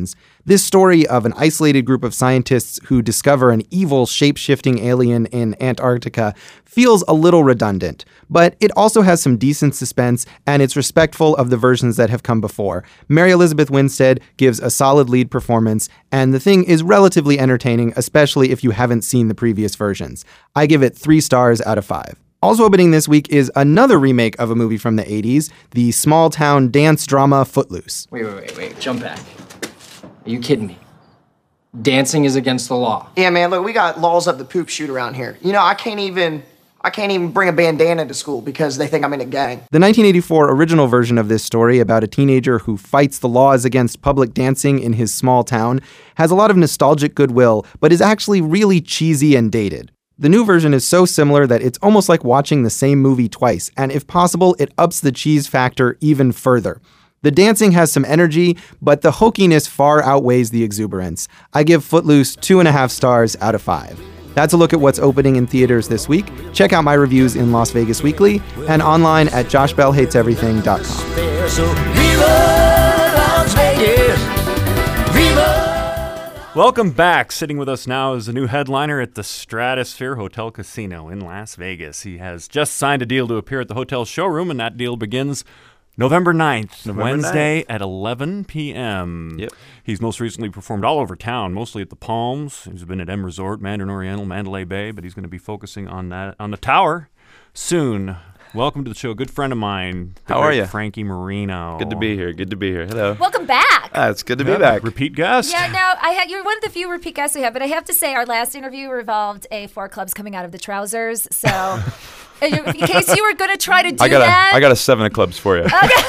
This story of an isolated group of scientists who discover an evil shape-shifting alien in Antarctica feels a little redundant, but it also has some decent suspense, and it's respectful of the versions that have come before. Mary Elizabeth Winstead gives a solid lead performance, and the thing is relatively entertaining, especially if you haven't seen the previous versions. I give it 3 stars out of 5. Also opening this week is another remake of a movie from the 80s, the small-town dance drama Footloose. Wait. Jump back. Are you kidding me? Dancing is against the law. Yeah, man, look, we got laws up the poop shoot around here. You know, I can't even bring a bandana to school because they think I'm in a gang. The 1984 original version of this story about a teenager who fights the laws against public dancing in his small town has a lot of nostalgic goodwill, but is actually really cheesy and dated. The new version is so similar that it's almost like watching the same movie twice, and if possible, it ups the cheese factor even further. The dancing has some energy, but the hokiness far outweighs the exuberance. I give Footloose 2.5 stars out of 5. That's a look at what's opening in theaters this week. Check out my reviews in Las Vegas Weekly and online at joshbellhateseverything.com. So Viva Las Vegas! Viva! Welcome back. Sitting with us now is a new headliner at the Stratosphere Hotel Casino in Las Vegas. He has just signed a deal to appear at the hotel showroom, and that deal begins November 9th, Wednesday at 11 p.m. Yep. He's most recently performed all over town, mostly at the Palms. He's been at M Resort, Mandarin Oriental, Mandalay Bay, but he's going to be focusing on the Tower soon. Welcome to the show. Good friend of mine. How are you? Frankie Marino. Good to be here. Hello. Welcome back. It's good to be back. Repeat guest. Yeah, no, you're one of the few repeat guests we have, but I have to say our last interview revolved a 4 clubs coming out of the trousers. So in case you were going to try to do that. I got a 7 of clubs for you.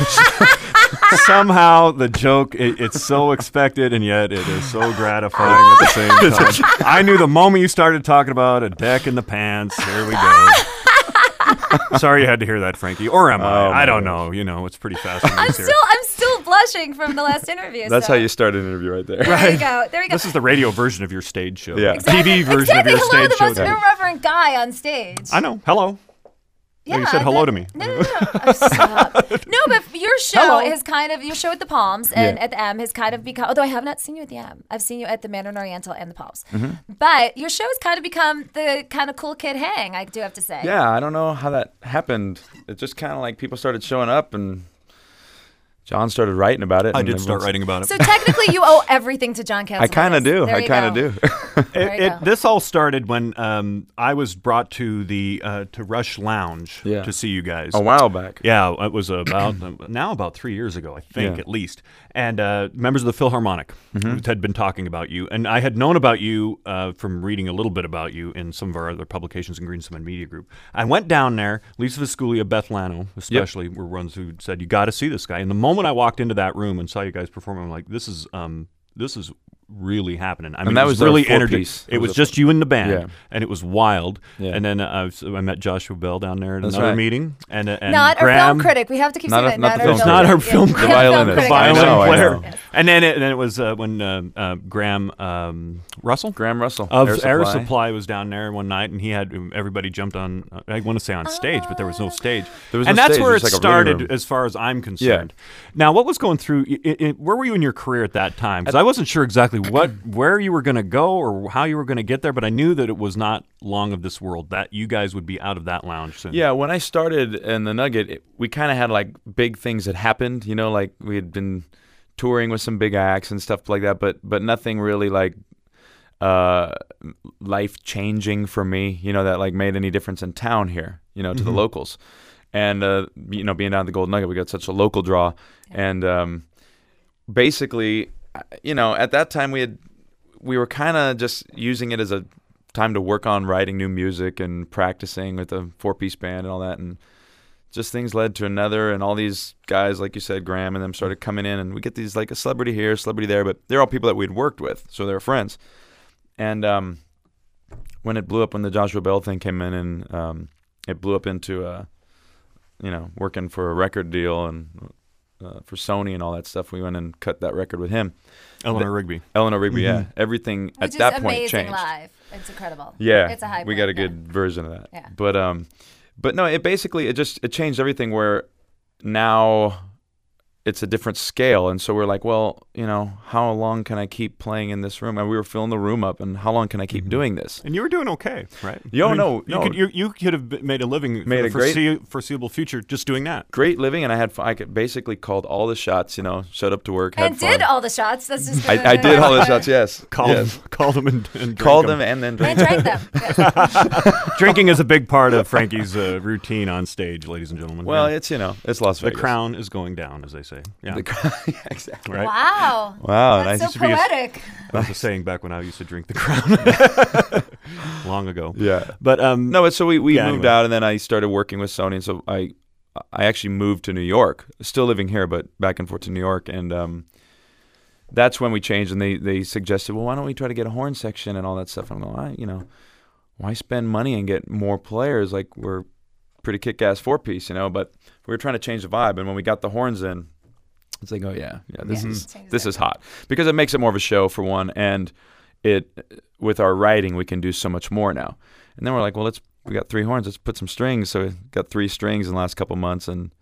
Somehow the joke, it's so expected, and yet it is so gratifying at the same time. I knew the moment you started talking about a deck in the pants, there we go. Sorry you had to hear that, Frankie. Or am I? I don't know. You know, it's pretty fascinating. I'm still blushing from the last interview. That's how you start an interview right there. There you go. This is the radio version of your stage show. Yeah. TV version of your Hello, stage the show. most irreverent guy on stage. I know. Hello. Yeah, you said hello to me. No. Stop. No, but your show is your show at the Palms and at the M has kind of become, although I have not seen you at the M. I've seen you at the Mandarin Oriental and the Palms. Mm-hmm. But your show has kind of become the kind of cool kid hang, I do have to say. Yeah, I don't know how that happened. It just kind of like people started showing up and John started writing about it. I did start writing about it. So technically you owe everything to John Katzman. I kind of do. This all started when I was brought to the to Rush Lounge to see you guys. A while back. Yeah, it was about 3 years ago, I think, at least. And members of the Philharmonic had been talking about you. And I had known about you from reading a little bit about you in some of our other publications in Green Cement Media Group. I went down there. Lisa Visculia, Beth Lano especially were ones who said, you got to see this guy. And the moment I walked into that room and saw you guys perform, I'm like, this is really happening. I mean, that it was really energetic. It was just you and the band, and it was wild. Yeah. And then I met Joshua Bell down there at another meeting. And not Graham, our film critic. We have to keep saying that. Not our film critic. The violinist. The violin player. Yes. And then it was when Graham Russell of Air Supply was down there one night, and he had everybody jumped on. I want to say on stage, but there was no stage. And that's where it started, as far as I'm concerned. Yeah. Now, what was going through? Where were you in your career at that time? Because I wasn't sure exactly where you were going to go or how you were going to get there, but I knew that it was not long of this world, that you guys would be out of that lounge soon. Yeah, when I started in the Nugget, we kind of had like big things that happened, you know, like we had been touring with some big acts and stuff like that, but nothing really like life-changing for me, you know, that like made any difference in town here, you know, to the locals. And, you know, being down at the Golden Nugget, we got such a local draw. And basically, you know, at that time we were kind of just using it as a time to work on writing new music and practicing with a 4-piece band and all that, and just things led to another, and all these guys, like you said, Graham and them, started coming in, and we get these like a celebrity here, celebrity there, but they're all people that we'd worked with, so they were friends. And when it blew up, when the Joshua Bell thing came in, and it blew up into you know, working for a record deal and for Sony and all that stuff, we went and cut that record with him. Eleanor Rigby, yeah. Everything Which at that is point amazing changed. Live. It's incredible. Yeah, it's a high we point, got a good version of that. Yeah. But no, it basically it changed everything. Where now it's a different scale. And so we're like, well, you know, how long can I keep playing in this room? And we were filling the room up, and how long can I keep doing this? And you were doing okay, right? No. You could have made a living Made for a the foreseeable future just doing that. Great living, and I could basically called all the shots, you know, showed up to work, And had fun. did all the shots. That's just I did all the shots, yes. Called them and drank Called them. them and then And drank drank them. Drinking is a big part of Frankie's routine on stage, ladies and gentlemen. Well, Yeah. it's, you know, it's Las The Vegas. crown is going down, as they say. Yeah, Yeah, exactly. right. Wow. Wow, That's nice. so poetic. That was a saying back when I used to drink the crown long ago. Yeah. But No, but so we moved anyway. out, and then I started working with Sony, and so I actually moved to New York, still living here, but back and forth to New York, and that's when we changed, and they suggested, well, why don't we try to get a horn section and all that stuff? I'm going, you know, why spend money and get more players? Like, we're pretty kick-ass four-piece, you know, but we were trying to change the vibe, and when we got the horns in, it's like, oh yeah, this is hot, because it makes it more of a show for one, and it with our writing we can do so much more now. And then we're like, well, we got 3 horns, let's put some strings. So we got 3 strings in the last couple months, and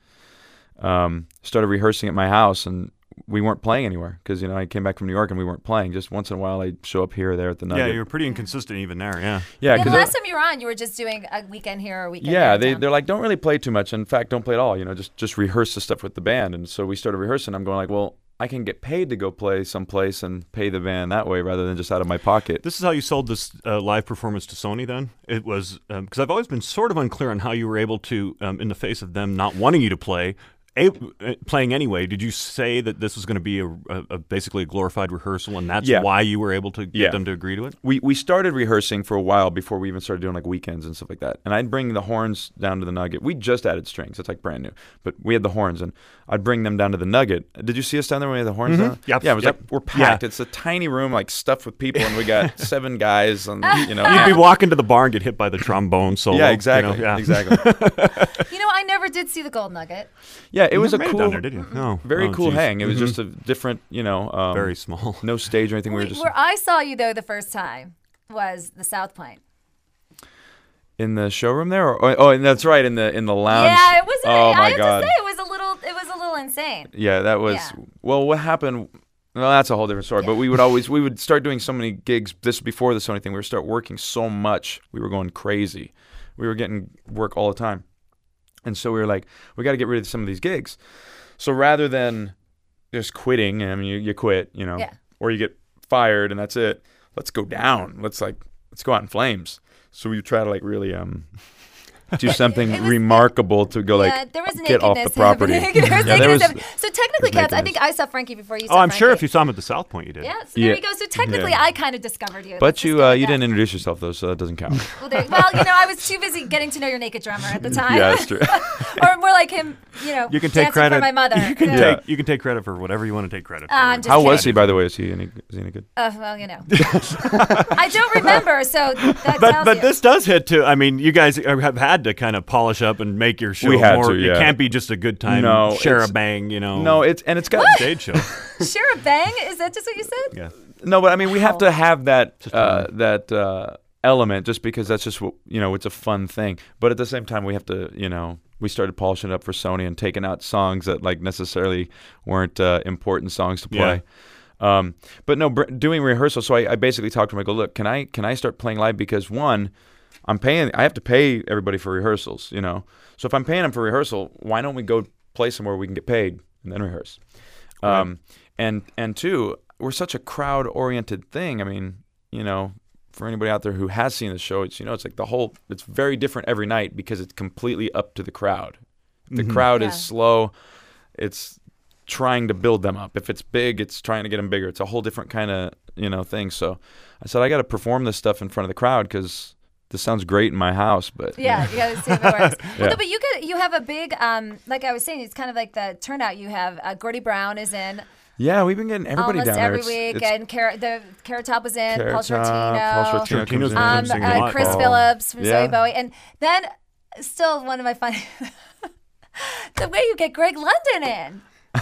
started rehearsing at my house, and we weren't playing anywhere because, you know, I came back from New York and we weren't playing. Just once in a while I'd show up here or there at the Nugget. yeah, you were pretty inconsistent even there. Yeah. Yeah, The because last time you were on, you were just doing a weekend here or a weekend yeah, there. they're like, don't really play too much. In fact, don't play at all. You know, just rehearse the stuff with the band. And so we started rehearsing. I'm going like, well, I can get paid to go play someplace and pay the band that way rather than just out of my pocket. This is how you sold this live performance to Sony then? It was, because I've always been sort of unclear on how you were able to, in the face of them not wanting you to play, playing anyway, did you say that this was going to be basically a glorified rehearsal, and that's why you were able to get them to agree to it? We started rehearsing for a while before we even started doing like weekends and stuff like that. And I'd bring the horns down to the Nugget. We just added strings. It's like brand new. But we had the horns, and I'd bring them down to the Nugget. Did you see us down there when we had the horns down? Yep. Yeah, it was Yep. like we're packed. Yeah. It's a tiny room like stuffed with people, and we got 7 guys. And, you know, You'd be walking to the bar and get hit by the trombone solo. Yeah, exactly. You know? Exactly. You know, I never did see the Gold Nugget. Yeah, it was a never made it cool, down there, did you? No. very Oh, cool geez. hang. It was just a different, you know, Very small. no stage or anything. We were just Where I saw you, though, the first time was the South Point. in the showroom there. Oh, and that's right, in the lounge. Yeah, it was. Oh my I have God. to say, it was a little insane. Yeah, that was Yeah. well. What happened? Well, that's a whole different story. But we would start doing so many gigs. This before the Sony thing, we would start working so much. We were going crazy. We were getting work all the time, and so we were like, we got to get rid of some of these gigs. So rather than just quitting, I mean, you quit, you know, Yeah. or you get fired and that's it. Let's go down. Let's go out in flames. So we try to like really do something remarkable to go there was get off the nakedness property. happening. There was nakedness happening. So technically, there's Cats, I nakedness. think I saw Frankie before you saw Oh, I'm Frankie. sure if you saw him at the South Point, you did. Yeah, so there Yeah. you go. So technically, Yeah. I kind of discovered you. But Let's just you go with you that. didn't introduce yourself though, so that doesn't count. Well, you know, I was too busy getting to know your naked drummer at the time. Yeah, that's true. Or more like him, you know, You can take dancing credit. for my mother. You can take credit for whatever you want to take credit for. I'm just How was kidding. he, by the way? Is he any good? Well, you know. I don't remember, so that But tells you. this does hit too. I mean, you guys have had to kind of polish up and make your show We had more. to, yeah. It can't be just a good time. No, share a it's- bang. You know. No, it's got stage show. Share a bang? Is that just what you said? Yeah. no, but I mean we have to have that element just because that's just what, you know, it's a fun thing. But at the same time, we have to, you know, we started polishing it up for Sony and taking out songs that like necessarily weren't important songs to play. But no, doing rehearsal. So I basically talked to him. I go, look, can I start playing live? Because one, I have to pay everybody for rehearsals, you know. So if I'm paying them for rehearsal, why don't we go play somewhere we can get paid and then rehearse? And two, we're such a crowd-oriented thing. I mean, you know, for anybody out there who has seen the show, it's, you know, it's like it's very different every night because it's completely up to the crowd. The crowd is slow. It's trying to build them up. If it's big, it's trying to get them bigger. It's a whole different kind of, you know, thing. So I said, I got to perform this stuff in front of the crowd because this sounds great in my house, but Yeah, you got to see if it works. Yeah. Well, no, but you have a big, like I was saying, it's kind of like the turnout you have. Gordy Brown is in yeah, we've been getting everybody almost down every there. week, and Carrot Top was in, Paul Paul Shortino, Shortino's been singing a lot. Chris Paul. Phillips from Yeah. Zoe Bowie, and then still one of my funny, the way you get Greg London in.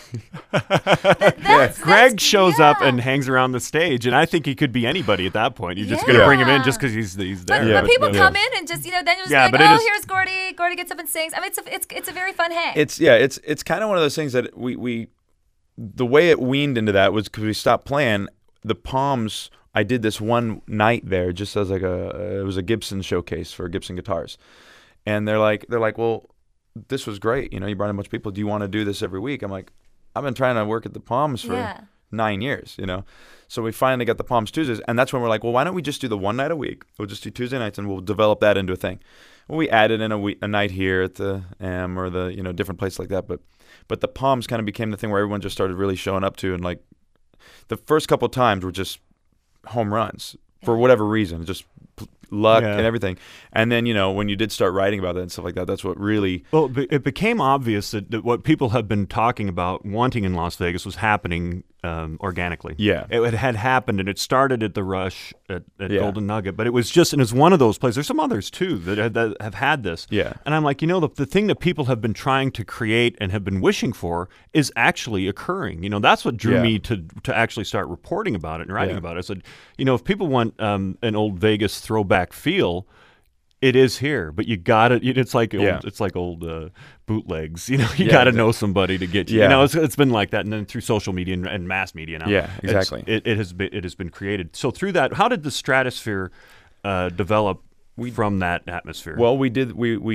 Greg shows up and hangs around the stage, and I think he could be anybody at that point. You're just going to bring him in just because he's there. But people come in and just then you're just like, oh, here's Gordy. Gordy gets up and sings. I mean, it's a very fun hang. It's kind of one of those things that we the way it weaned into that was because we stopped playing the Palms. I did this one night there just as like it was a Gibson showcase for Gibson guitars, and they're like, well, this was great. You brought in a bunch of people. Do you want to do this every week? I'm like, I've been trying to work at the Palms for 9 years, So we finally got the Palms Tuesdays, and that's when we're like, well, why don't we just do the one night a week? We'll just do Tuesday nights, and we'll develop that into a thing. Well, we added in a night here at the M or the different places like that, but the Palms kind of became the thing where everyone just started really showing up to, and like the first couple of times were just home runs for whatever reason, just luck and everything. And then, when you did start writing about that and stuff like that, that's what really... Well, it became obvious that what people have been talking about wanting in Las Vegas was happening organically. Yeah. It had happened, and it started at the Rush at Golden Nugget, but it was one of those places. There's some others, too, that have had this. Yeah. And I'm like, the thing that people have been trying to create and have been wishing for is actually occurring. That's what drew me to actually start reporting about it and writing about it. I said, if people want an old Vegas throwback feel, it is here, but you got it. It's like old bootlegs. You got to know somebody to get you. It's been like that, and then through social media and mass media now. Yeah, exactly. It has been created. So through that, how did the Stratosphere develop from that atmosphere? Well, we did.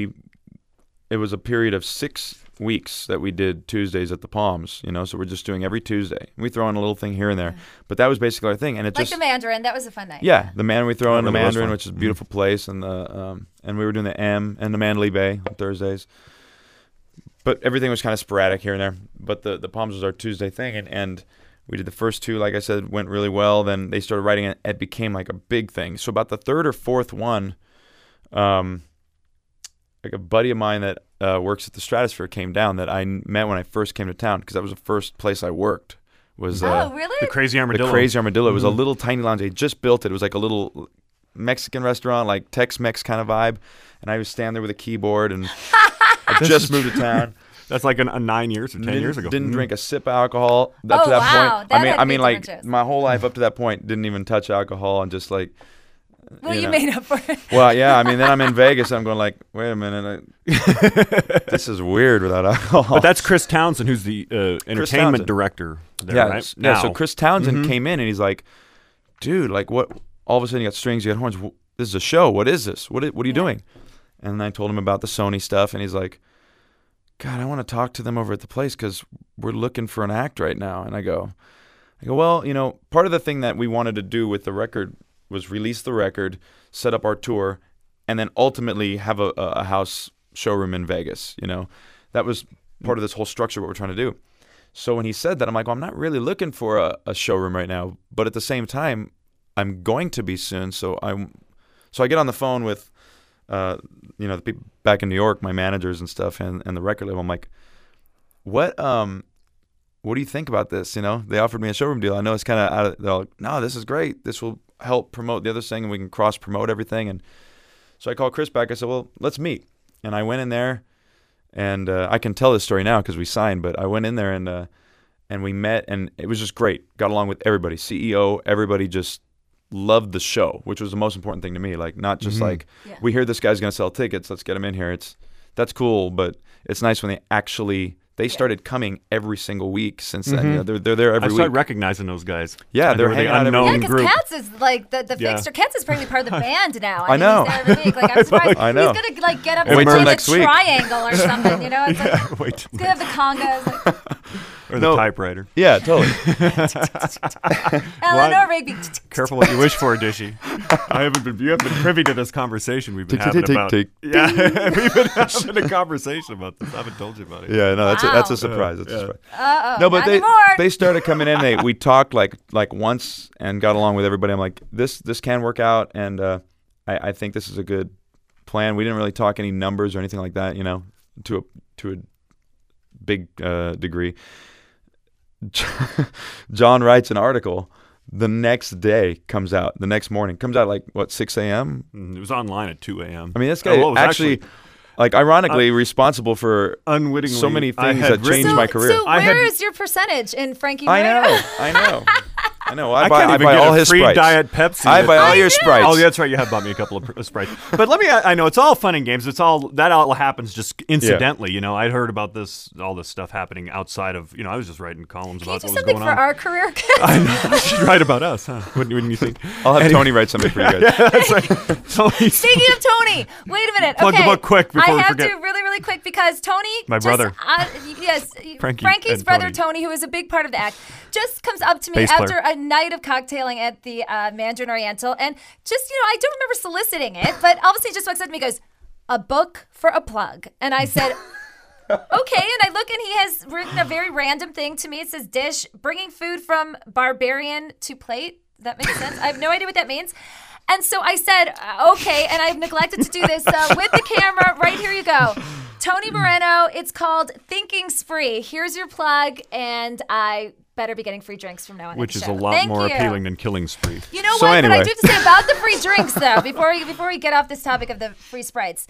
It was a period of 6 weeks that we did Tuesdays at the Palms, so we're just doing every Tuesday. We throw in a little thing here and there, but that was basically our thing. And it like the Mandarin, that was a fun night. Yeah, the Mandarin, we throw in the Mandarin, which is a beautiful place, and and we were doing the M and the Mandalay Bay on Thursdays. But everything was kind of sporadic here and there. But the Palms was our Tuesday thing, and we did the first two, like I said, went really well. Then they started writing it. It became like a big thing. So about the third or fourth one, like a buddy of mine that works at the Stratosphere came down that I met when I first came to town, because that was the first place I worked. Was really? The Crazy Armadillo. The Crazy Armadillo. It was a little tiny lounge. They just built it. It was like a little Mexican restaurant, like Tex-Mex kind of vibe. And I was standing there with a keyboard, and I just moved to town. That's like 9 years or 10 years ago. Didn't drink a sip of alcohol up to that point. I mean, like my whole life up to that point, didn't even touch alcohol, and just like. Well, you made up for it. Well, yeah. I mean, then I'm in Vegas. I'm going like, wait a minute. This is weird without alcohol. But that's Chris Townsend, who's the entertainment director there, right? Yeah, so Chris Townsend came in, and he's like, dude, like what? All of a sudden you got strings, you got horns. This is a show. What is this? What are you doing? And I told him about the Sony stuff, and he's like, God, I want to talk to them over at the place because we're looking for an act right now. And I go, well, part of the thing that we wanted to do with the record was release the record, set up our tour, and then ultimately have a house showroom in Vegas. That was part of this whole structure, what we're trying to do. So when he said that, I'm like, well, I'm not really looking for a showroom right now, but at the same time, I'm going to be soon. So I get on the phone with, the people back in New York, my managers and stuff, and the record label. I'm like, what do you think about this? They offered me a showroom deal. I know it's kind of out of. They're like, no, this is great. This will help promote the other thing, and we can cross promote everything. And so I called Chris back. I said, well, let's meet. And I went in there, and I can tell this story now because we signed, but I went in there and we met, and it was just great. Got along with everybody, CEO, everybody just loved the show, which was the most important thing to me. Like, not just we hear this guy's going to sell tickets, let's get him in here. That's cool, but it's nice when they started coming every single week since then. They're there every week. I started recognizing those guys. Yeah, they're hanging out every week. Yeah, because Katz is like the fixture. Katz is practically part of the band now. I know. He's there every week. Like, I'm surprised. I know. He's going to like get up and and play next the week. triangle or something. It's like, wait. He's going to have the congas. Like, or the typewriter. Yeah, totally. Eleanor Rigby. Careful what you wish for, Dishy. You haven't been privy to this conversation we've been having about. Yeah, we've been having a conversation about this. I haven't told you about it. Yeah, no, that's a surprise. That's a surprise. Uh-oh, no, but not they started coming in. We talked like once and got along with everybody. I'm like, this can work out, and I think this is a good plan. We didn't really talk any numbers or anything like that, to a big degree. John writes an article. The next day comes out. The next morning comes out like 6 a.m. It was online at 2 a.m. I mean, this guy actually like ironically responsible for unwittingly so many I things had that changed my career. So where is your percentage in Frankie Moreno? I know. I buy can't even all get a his free Sprites. Diet Pepsi. I buy all your Sprites. Oh, that's right. You have bought me a couple of Sprites. But I know it's all fun and games. That all happens just incidentally. You know, I'd heard about all this stuff happening outside of, I was just writing columns about what was going on. Something for our career. I know. You should write about us, huh? Wouldn't you think? I'll have Tony write something for you guys. Yeah, that's right. Speaking of Tony, wait a minute. Plug the book quick before we forget. I have to really quick because Tony, my brother. Yes, Frankie's brother Tony, who is a big part of the act, just comes up to me after a night of cocktailing at the Mandarin Oriental, and just I don't remember soliciting it, but obviously just walks up to me and goes, "A book for a plug," and I said. Okay, and I look and he has written a very random thing to me. It says dish, bringing food from barbarian to plate. Does that make sense? I have no idea what that means. And so I said, okay, and I've neglected to do this with the camera. Right, here you go. Tony Moreno, it's called Thinking Spree. Here's your plug, and I better be getting free drinks from now on. Which is a lot more appealing than Killing Spree. You know what? Anyway. What I do have to say about the free drinks, though, before we get off this topic of the free Sprites,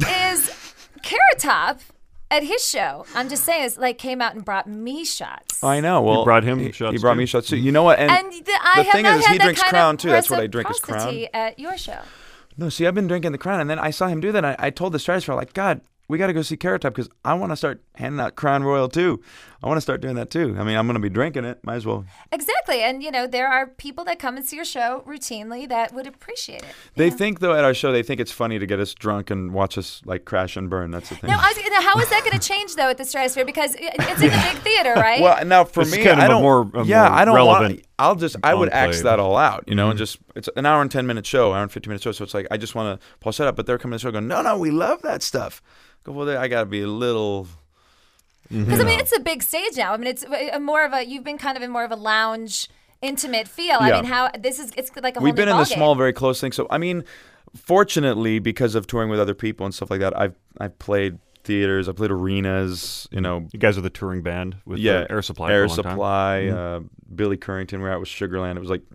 is Carrot Top at his show, I'm just saying, came out and brought me shots. I know. Well, you brought him shots. He brought me shots too. You know what? And the thing is, he drinks Crown too. That's what I drink is Crown. At your show. No, see, I've been drinking the Crown, and then I saw him do that. And I told the Stratosphere, God, we got to go see Carrot Top because I want to start handing out Crown Royal too. I want to start doing that too. I mean, I'm going to be drinking it. Might as well. Exactly. And, there are people that come and see your show routinely that would appreciate it. They think, though, at our show, they think it's funny to get us drunk and watch us, crash and burn. That's the thing. Now, how is that going to change, though, at the Stratosphere? Because it's in the big theater, right? Well, now, for it's me, kind of I don't... I don't want... I would axe that all out, and just... It's an hour and 10-minute show, hour and 15-minute show, so it's I just want to polish that up. But they're coming to the show going, no, we love that stuff. Go, well, I got to be a little... Because, it's a big stage now. I mean, it's more of you've been kind of in more of a lounge, intimate feel. Yeah. I mean, it's like a whole We've been new in the ballgame. small, very close thing. So, I mean, fortunately, because of touring with other people and stuff like that, I've played theaters, I played arenas, You guys are the touring band with Air Supply Air for a long time. Supply, Billy Currington, we're out with Sugarland. It was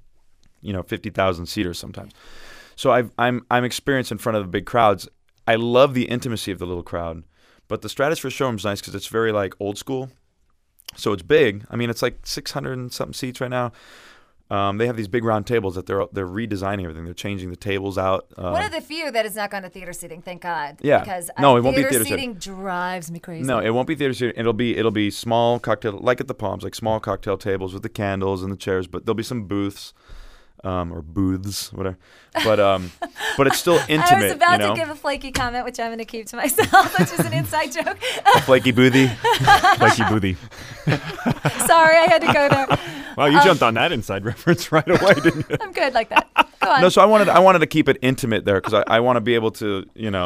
50,000 seaters sometimes. So I'm experienced in front of the big crowds. I love the intimacy of the little crowd. But the Stratosphere showroom's nice because it's very old school. So it's big. I mean, it's 600 and something seats right now. They have these big round tables that they're redesigning everything. They're changing the tables out. One of the few that has not gone to theater seating, thank God. Yeah. Because no, it won't be theater seating drives me crazy. No, it won't be theater seating. It'll be small cocktail, like at the Palms, small cocktail tables with the candles and the chairs. But there'll be some booths. Or booths, whatever. But it's still intimate. I was about to give a flaky comment, which I'm going to keep to myself, which is an inside joke. A flaky boothy. Flaky boothy. Sorry, I had to go there. Wow, you jumped on that inside reference right away, didn't you? I'm good like that. Go on. No, so I wanted to keep it intimate there because I want to be able to,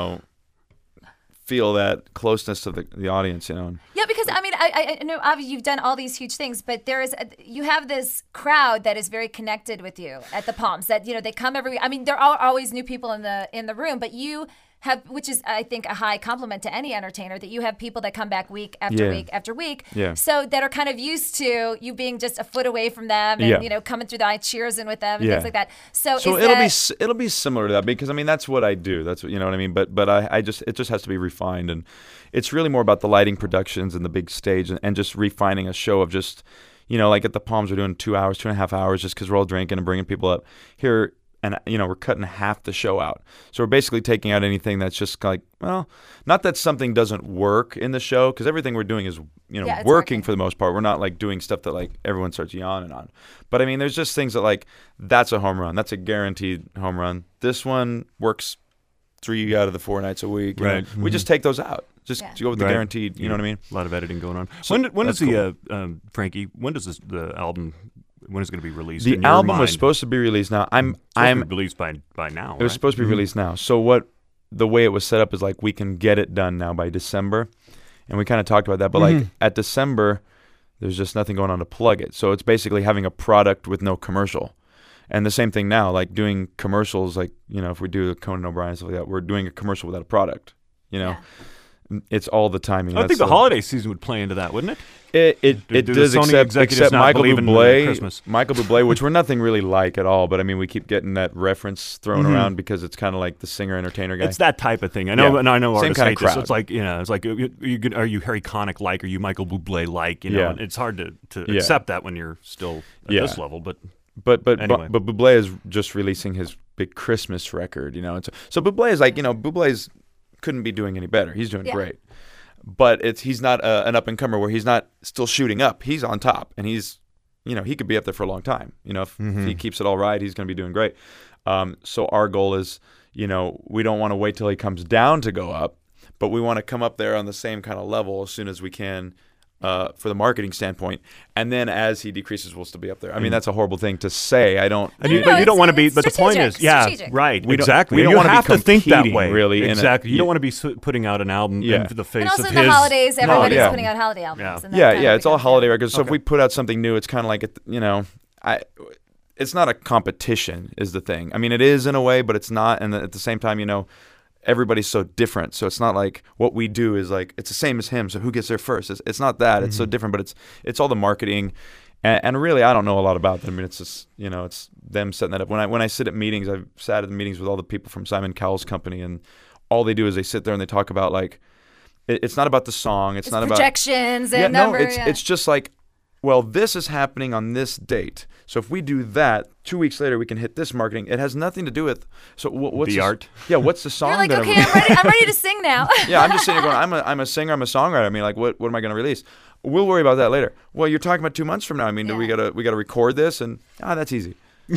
feel that closeness to the audience, Yeah, because I know obviously you've done all these huge things, but you have this crowd that is very connected with you at the Palms. That they come every. I mean, there are always new people in the room, but you have, which is I think a high compliment to any entertainer, that you have people that come back week after week after week. Yeah. So that are kind of used to you being just a foot away from them, and coming through the eye cheersing with them and things like that. So it'll be similar to that because that's what I do. That's what what I mean. But it just has to be refined, and it's really more about the lighting productions and the big stage and just refining a show of just at the Palms we're doing 2 hours, 2.5 hours just because we're all drinking and bringing people up here. And, we're cutting half the show out. So we're basically taking out anything that's just not that something doesn't work in the show, because everything we're doing is, working for the most part. We're not, doing stuff that, everyone starts yawning on. But, I mean, there's just things that, that's a home run. That's a guaranteed home run. This one works 3 out of the 4 nights a week. Right. We just take those out. Just go with the guaranteed, you know what I mean? A lot of editing going on. So when does Frankie, when does the album... When is it going to be released? The album was supposed to be released now. I'm released by now. It was supposed to be released now. So the way it was set up is we can get it done now by December, and we kind of talked about that. But at December, there's just nothing going on to plug it. So it's basically having a product with no commercial. And the same thing now, doing commercials, if we do Conan O'Brien and stuff like that, we're doing a commercial without a product. It's all the timing. I That's think the holiday season would play into that, wouldn't it? It Do the does, Sony executives except not Michael believe in Christmas? Bublé. Michael Bublé, which we're nothing really like at all, but I mean, we keep getting that reference thrown around because it's kind of like the singer-entertainer guy. It's that type of thing. I know, Yeah. and I know Same artists kind of hate this. crowd. It's like, it's like, are you Harry Connick like? Are you Michael Bublé like? Yeah. And it's hard to Yeah. accept that when you're still at Yeah. this level. But But anyway. Bublé is just releasing his big Christmas record, So Bublé is like, Bublé's couldn't be doing any better. He's doing great. But he's not an up-and-comer where he's not still shooting up. He's on top, and he's, he could be up there for a long time. If he keeps it all right, he's going to be doing great. So our goal is, we don't want to wait till he comes down to go up, but we want to come up there on the same kind of level as soon as we can for the marketing standpoint. And then as he decreases, we'll still be up there. I mean, that's a horrible thing to say. I don't. But you don't want to be. But the point is, right, exactly. We don't you want have to to think that way. Really, exactly. You don't want to be putting out an album into the face and also of in the holidays, everybody's yeah. putting out holiday albums. And It's all holiday records. So if we put out something new, it's kind of like it's not a competition is the thing. I mean, it is in a way, but it's not. And at the same time, everybody's so different. So it's not like what we do is like it's the same as him. So who gets there first? It's not that. It's so different, but it's all the marketing. And really, I don't know a lot about them. I mean, it's just it's them setting that up. When I sit at meetings, I've sat at the meetings with all the people from Simon Cowell's company, and all they do is they sit there and they talk about like it's not about the song. It's not projections about and numbers. It's just like, well, this is happening on this date. So if we do that, 2 weeks later we can hit this marketing. It has nothing to do with what's the art. Yeah, what's the song? You're like, that okay, I'm ready to sing now. Yeah, I'm just sitting here going, I'm a singer, I'm a songwriter. I mean, like, what am I going to release? We'll worry about that later. Well, you're talking about 2 months from now. I mean, do we gotta record this? And that's easy.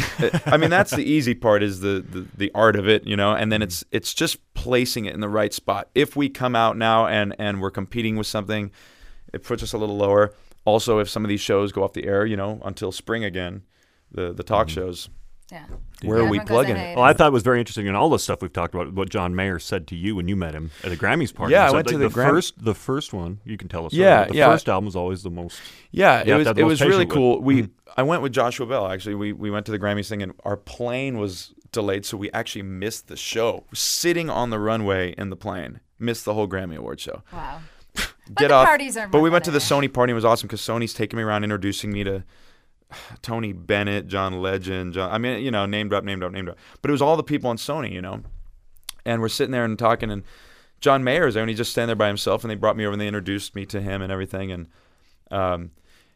I mean, that's the easy part is the art of it, and then it's just placing it in the right spot. If we come out now and we're competing with something, it puts us a little lower. Also, if some of these shows go off the air, until spring again, the talk shows. Yeah. Where are we plugging it? Well, I thought it was very interesting in all the stuff we've talked about, what John Mayer said to you when you met him at a Grammys party. Yeah, I so went to the first one. You can tell us. Yeah, the first album was always the most. Yeah, it was really cool. With. I went with Joshua Bell. Actually, we went to the Grammys thing, and our plane was delayed, so we actually missed the show. Sitting on the runway in the plane, missed the whole Grammy Award show. Wow. Get the off. Parties are but we went to the Sony party. It was awesome because Sony's taking me around, introducing me to Tony Bennett, John Legend, name drop. But it was all the people on Sony, and we're sitting there and talking, and John Mayer's there, and he's just standing there by himself, and they brought me over and they introduced me to him and everything, and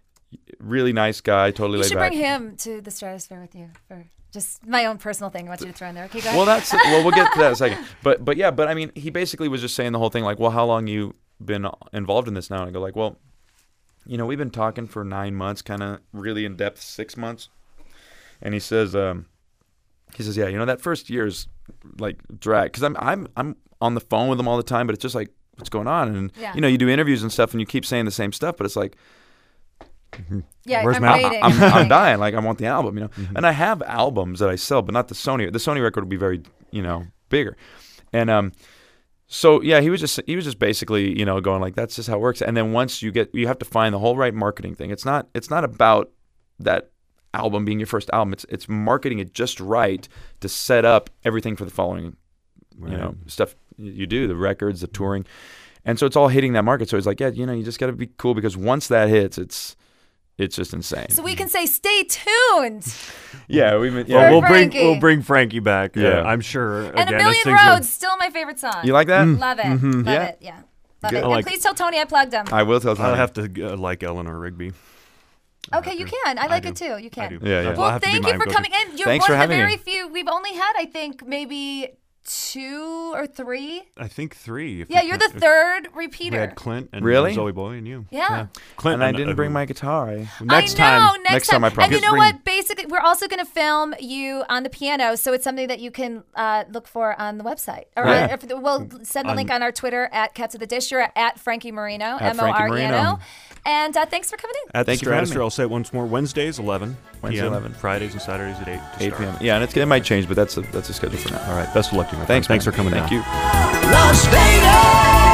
really nice guy, totally laid back. You should bring him to the Stratosphere with you for just my own personal thing. I want you to throw in there. Okay, go ahead. Well, we'll get to that in a second. But I mean, he basically was just saying the whole thing like, well, how long you been involved in this now? And I go like, well, we've been talking for 9 months, kind of really in depth 6 months. And he says, yeah, that first year's like drag because I'm on the phone with him all the time, but it's just like, what's going on? And you do interviews and stuff, and you keep saying the same stuff, but it's like, yeah, where's I'm my waiting. I'm dying. Like, I want the album, And I have albums that I sell, but not the Sony. The Sony record would be very, bigger. And so yeah, he was just basically, going like, that's just how it works. And then once you have to find the whole right marketing thing. It's not about that album being your first album. It's marketing it just right to set up everything for the following, stuff you do, the records, the touring. And so it's all hitting that market. So it's like, yeah, you just got to be cool because once that hits, it's just insane. So we can say, stay tuned. Yeah, we'll bring Frankie back. Yeah, I'm sure. And again, A Million Roads, still my favorite song. You like that? Love it. Mm-hmm. Love it. Yeah. Love it. Good. And please tell Tony I plugged him. I will tell Tony. I'll have to like Eleanor Rigby. Okay, you can. I like it too. You can. I do. Yeah. Well, thank you for coming in. You're Thanks one for of the having very me. few. We've only had, I think, maybe 2 or 3. I think 3. Yeah, you're the third repeater. We had Clint and Really? Zoe Boy and you. Yeah. Clint And I didn't bring my guitar. Next I know, time. Next time I promise. And you know what? Basically, we're also going to film you on the piano, so it's something that you can look for on the website. Or we'll send the link on our Twitter at Cats of the Dish. You're at Frankie Marino, At Frankie Moreno. Marino. And thanks for coming in. At the Thank you for having Stratosphere, me. I'll say it once more. Wednesdays, 11 Wednesday, p.m. 11. Fridays and Saturdays at 8 p.m. Yeah, and it might change, but that's a schedule for now. All right. Best of luck to you, my Thanks, friend. Thanks man. for coming Thank down. you. Las Vegas!